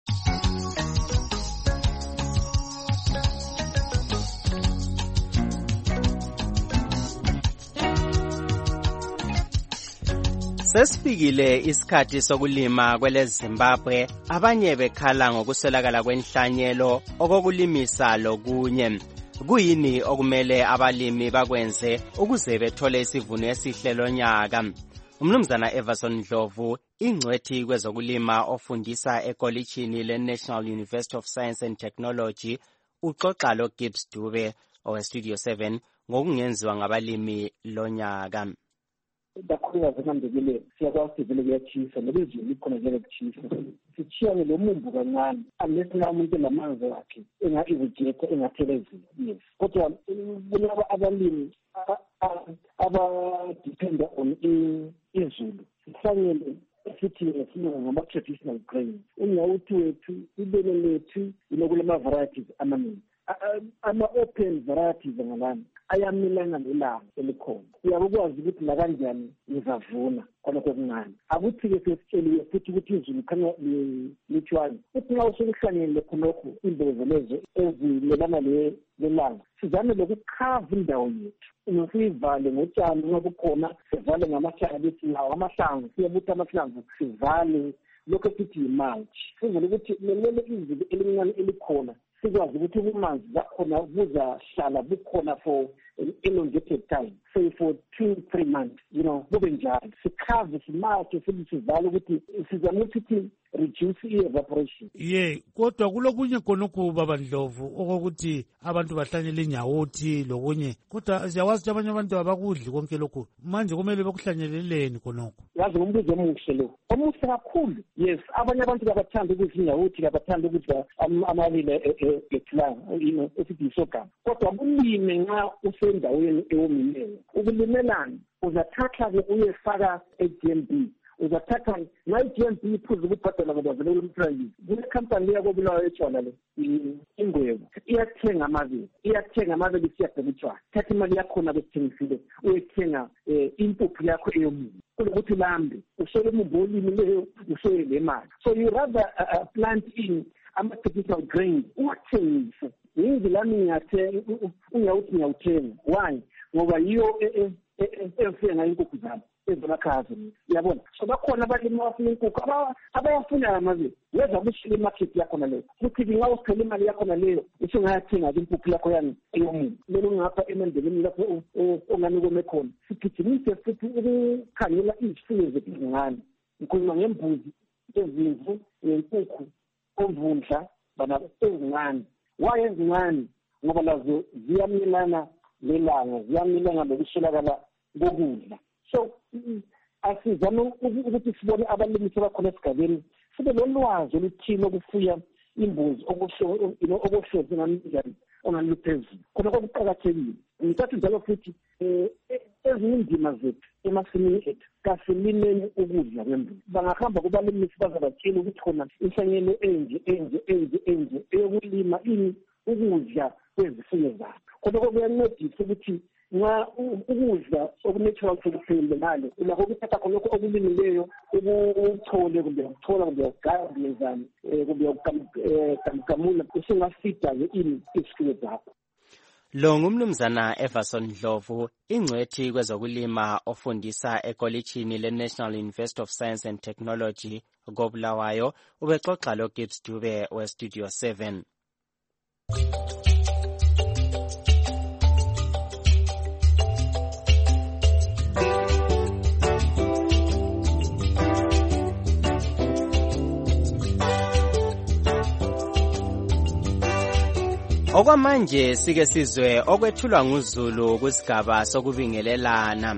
S1: Sesifikile isikhathi sokulima kwele Zimbabwe, abanye bekhala ngokuswelakala kwenhlanyelo okokulimisa lokunye. Kuyini okumele abalimi bakwenze ukuze bethole isivuno esihle lonyaka? Umnumzana Everson Ndlovu, ingcwethi kwezokulima ofundisa ekolitshini le-National University of Science and Technology, uxoxa lo Gibbs Dube owe Studio seven ngokungenziwa ngabalimi lonyaka.
S19: Bakhona zingambekele siyakwazi vele kuyachisa noba izulu likhona vele kuchisa sithiyane lo mumbu kancane unless na umuntu lamanzi wakhe enga-irrigate engathelezini. Yes, kodwa kulaba abalimi aba-dependa on izulu sihlangele sithi ngesilungu ngama-traditional grains. Unyawuthi wethu ibele lethu inokulama-varieties amaningi. Ama-open varieties angalana ayamilana nelanga elikhona. Uyakwazi ukuthi la kanjani ngizavuna khona kokuncane. Akuthi-ke sesitsheliwe futhi ukuthi izulu khanya litshwane. Uthi nxa usekuhlanyele khonokho imbezo lezo ezimelana lelanga sizame lokukhava indawo yethu. Siyivale ngotshani nxa kukhona, sivale ngamahlathi ethi lawo amahlamvu, siyabutha amahlamvu sivale lokho sithi yi-mulch. Sizele ukuthi lelele izulu elincane elikhona sikwazi ukuthi ubumanzi bakhona buzahlala bukhona for an elongated time, say for two, three months, you know, bube njalo. Sikhave simakhe futhi sivale ukuthi sizame ukuthi reduce i-evaporation.
S4: Ye, kodwa kulokunye khonokho baba Ndlovu okokuthi abantu bahlanyele inyawuthi lokunye, kodwa siyawazi ukuthi abanye abantu abakudli konke lokhu. Manje kumele bakuhlanyeleleni khonokho.
S19: Yazi ngumbuzo omuhle lo. Omuhle kakhulu. Yes, abanye abantu bayathanda ukudla inyawuthi, bayathanda ukudla amabele eklanga, you know, esithi isogama. Kodwa kulime nxa usendaweni ewomileyo. Ukulimelana uzathatha-ke uyefaka e-G M B. Uzathatha na i-G M B iphuze ukubhadala ngoba vele ulumprayisi. Kule khampani leyakobulawa etshwala le ingwebu iyathenga amabele iyathenga amabele isiyabhela utshwala. Thatha imali yakhona besithengisile uyethenga impuphu yakho eyomuntu kulokuthi lambe usole umumbu olimileyo usole le mali. So you rather uh, plant in ama-technical grains uwathengise. Yingi lami ngiyathenga ungawuthi ngiyawuthenga. Why? Ngoba yiyo efike ngayo inkukhu zami ezomakhazi. Yabona, so bakhona abalimi abafuna inkukhu abayafunayo amabele. Weza kushila imarket yakhona leyo ukuthi nxa uthole imali yakhona leyo usungayathenga impuphu yakho yani eyomuntu. Kumele ungapha emandebeni lapho ongani kome khona. Sigijimise futhi ukukhangela izifuyo zethu ezincane. Ngikhuluma ngembuzi, ezimvu, ngenkukhu, omvundla bana ezincane. Why ezincane? Ngoba lazo ziyamilana lelanga, ziyamilana lokuswelakala kokudla. So asizame ukuthi sibone abalimi sebakhona esigabeni sibe lolwazi oluthile okufuya imbuzi okohlezi ngamindlani ongaluphezulu. Khona kokuqakathekile. Ngithatha njalo futhi ezinye indima zethu emasimini ethu kasilimeni ukudla kwembuzi. Bangahamba kubalimisi bazabatshela ukuthi khona inhlanyelo enje enje enje enje eyokulima ini ukudla kwezifuyo zakho. Kodwa kuyancedisa ukuthi nxa ukudla okunatural sekuphelelekale ulakho ukuthatha khonokho okulimileyo ukuchole kumbe ukuthola kumbe ukugaya kumbe njani kumbe ukamkamula usungafida-ke ini izifuyo zakho.
S1: Lo ngumnumzana Everson Ndlovu, ingcwethi kwezokulima ofundisa ekolitshini le-National University of Science and Technology koBulawayo, ubexoxa lo Gibbs Dube we-Studio seven. Okwamanje sike sizwe okwethulwa nguZulu kusigaba sokubingelelana.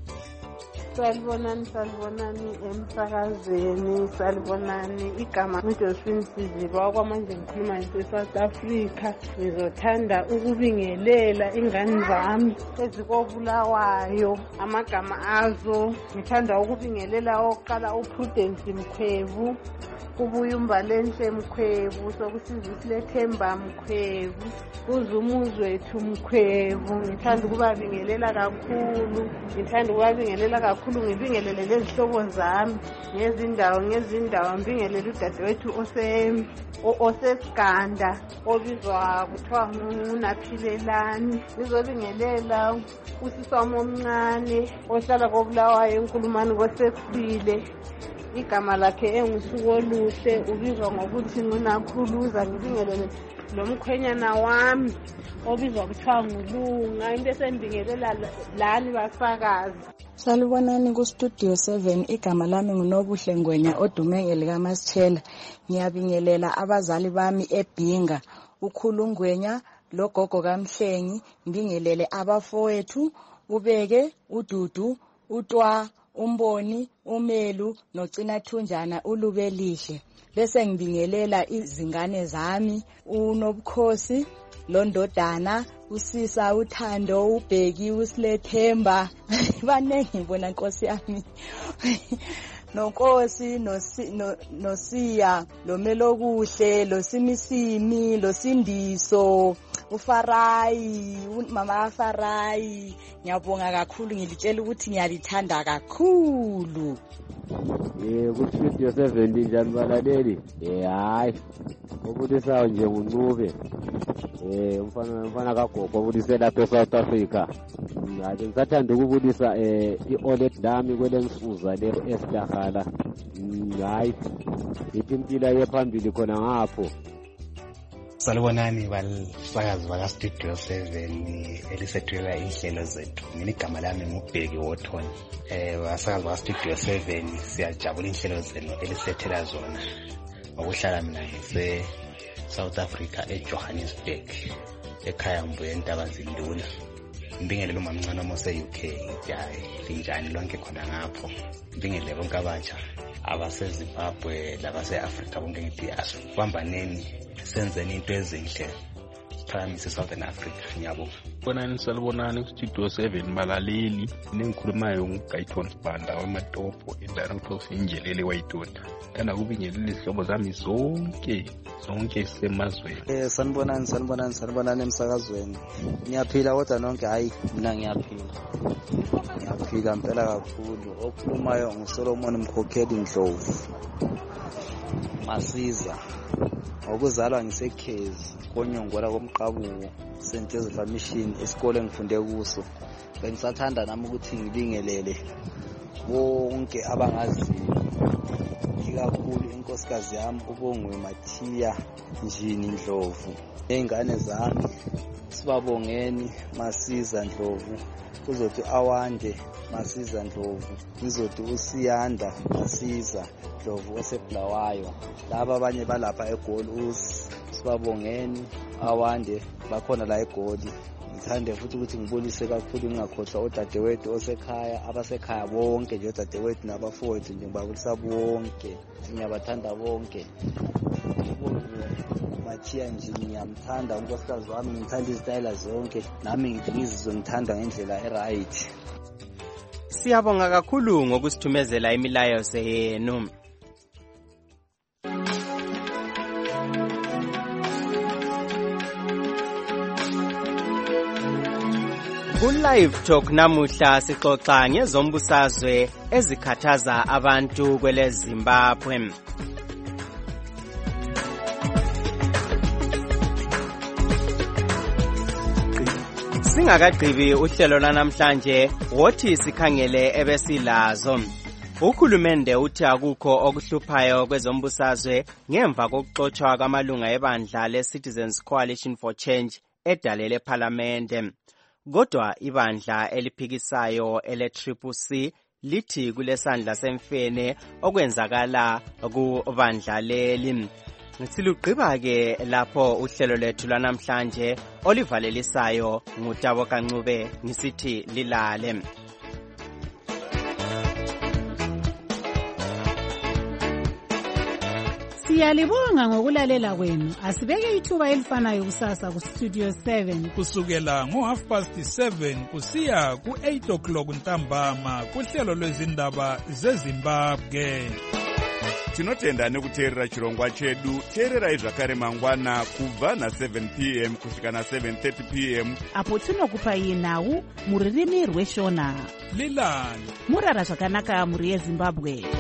S3: Salibonani salibonani emsakazweni salibonani igama uJosephine Siziba okwamanje ngikhuluma nge-South Africa. Ngizothanda ukubingelela ingane zami ezikoBulawayo amagama azo. Ngithanda ukubingelela oqala uPrudence Mkhwebu, kubuya uMbalenhle Mkhwebu, sokusizwe Themba Mkhwebu, uzumuzwethu Mkhwebu. Ngithanda ukubabingelela kakhulu, ngithanda ukubabingelela kakhulu ngibingelele lezihlobo zami ngezindawo ngezindawo ngibingelele udadewethu ose osesiganda obizwa kuthiwa nguNaphilelani. Ngizobingelela usisi wami omncane ohlala koBulawayo enkulumani kosefile, igama lakhe engusuku oluhle, ubizwa ngokuthi nguNakhuluza. Ngibingelele lo mkhwenyana wami obizwa kuthiwa nguLunga. Into esembingelela lani basakazi.
S5: Salibonani ku-Studio seven, igama lami nguNobuhle Ngwenya odumenge likaMasithela. Ngiyabingelela abazali bami eBhinga, ukhulu Ngwenya logogo kaMhlengi. Ngibingelele abafowethu uBeke, uDudu, uTwa, uMboni, uMelu noCinathunjana uLubelihle. Bese ngibingelela izingane zami uNobukhosi, Londodana, uSisa, uThando, uBheki, uSilethemba. Banenge ngibona Nkosi yami. noNkosi noSiya, loMelokuhle, loSimisimi, loSindiso, uFarayi, umama kaFarayi. Ngiyabonga kakhulu, ngilitshela ukuthi ngiyalithanda kakhulu.
S20: Eh ku-Studio seven njani balaleli? Eh hayi ubudisayo nje nguNcube. Eh umfana umfana kaGogo ubudise lapha eSouth Africa. Ngathi ngisathanda ukubudisa eh iOlet Dami kwelensuza le Estahala. Hayi ithi impilo yephambili khona ngapho.
S21: Salibonani balsakazi baka-Studio seven elisethula inhlelo zethu. Mina igama lami nguBheki Wothoni. Eh basakazi baka-Studio seven siyajabula inhlelo zenu elisethela zona. Ngokuhlala mina ngise South Africa eJohannesburg ekhaya mbuye eNtabazinduna. Ngibingelele umamncane omose-U K jayi linjani lonke khona ngapho. Ngibingelele bonke abatsha abaseZimbabwe labase-Afrika bonke ngithi asibambaneni senzeni into ezinhle siphakamise Southern Africa. Ngiyabonga.
S25: Bonani salibonani ku-Studio seven balaleli, nengikhulumayo nguGayton Sibanda weMatopo eDirector of Injelele Wayitota. Thanda kubingelela izihlobo zami zonke zonke semazweni.
S26: Eh sanibonani sanibonani sanibonani emsakazweni. Ngiyaphila kodwa nonke hayi mina ngiyaphila. Ngiyaphila impela kakhulu. Okhulumayo nguSolomon Mkhokheli Ndlovu. Masiza. Ngokuzalwa ngisekhezi konyongwela komqabuko Saint Joseph Mission esikole engifunde kuso. Bengisathanda nami ukuthi ngibingelele bonke abangaziyo, ikakhulu inkosikazi yami uBongwe Mathiya Njini Ndlovu, ingane zami Sibabongeni Masiza Ndlovu, kuzothi Awande Masiza Ndlovu, kuzothi uSiyanda Masiza Ndlovu oseBulawayo. Laba abanye balapha eGoli Sibabongeni Awande bakhona la eGoli. Ngithande futhi ukuthi ngibonise kakhulu ngingakhohlwa odadewethu osekhaya, abasekhaya bonke nje odadewethu nabafowethu nje ngibabulisa bonke. Ngiyabathanda bonke. Mathiya nje ngiyamthanda unkosikazi wami, ngithanda izitayela zonke, nami ngithi ngizizongithanda ngendlela eright.
S1: Siyabonga kakhulu ngokusithumezela imilayezo yenu. Ku-Live Talk namuhla sixoxa ngezombusazwe ezikhathaza abantu kwele Zimbabwe. Singakagqibi uhlelo lanamhlanje wothi sikhangele ebesilazo. Ukhulumende uthi akukho okuhluphayo kwezombusazwe ngemva kokuxotshwa kwamalunga ebandla le-Citizens Coalition for Change edalele eParliamente. Kodwa ibandla eliphikisayo ele-Triple C lithi kulesandla semfene okwenzakala kubandla leli. Siluqhiba-ke lapho uhlelo lethu lwanamhlanje olivalelisayo ngutabo kancube ngisithi lilale.
S7: Siyalibonga ngokulalela kwenu. Asibeke ithuba elifanayo kusasa ku Studio seven
S9: kusukela ngo half past seven kusiya ku eight o'clock ntambama kuhlelo lwezindaba zeZimbabwe.
S11: Tinotenda nekuteerera chirongwa chedu. Teererai zvakare mangwana kubva na seven p m kusvika na seven thirty p m
S12: apo tinokupai nhau muririmi rweshona.
S9: Lilani
S12: murara zvakanaka muri yeZimbabwe.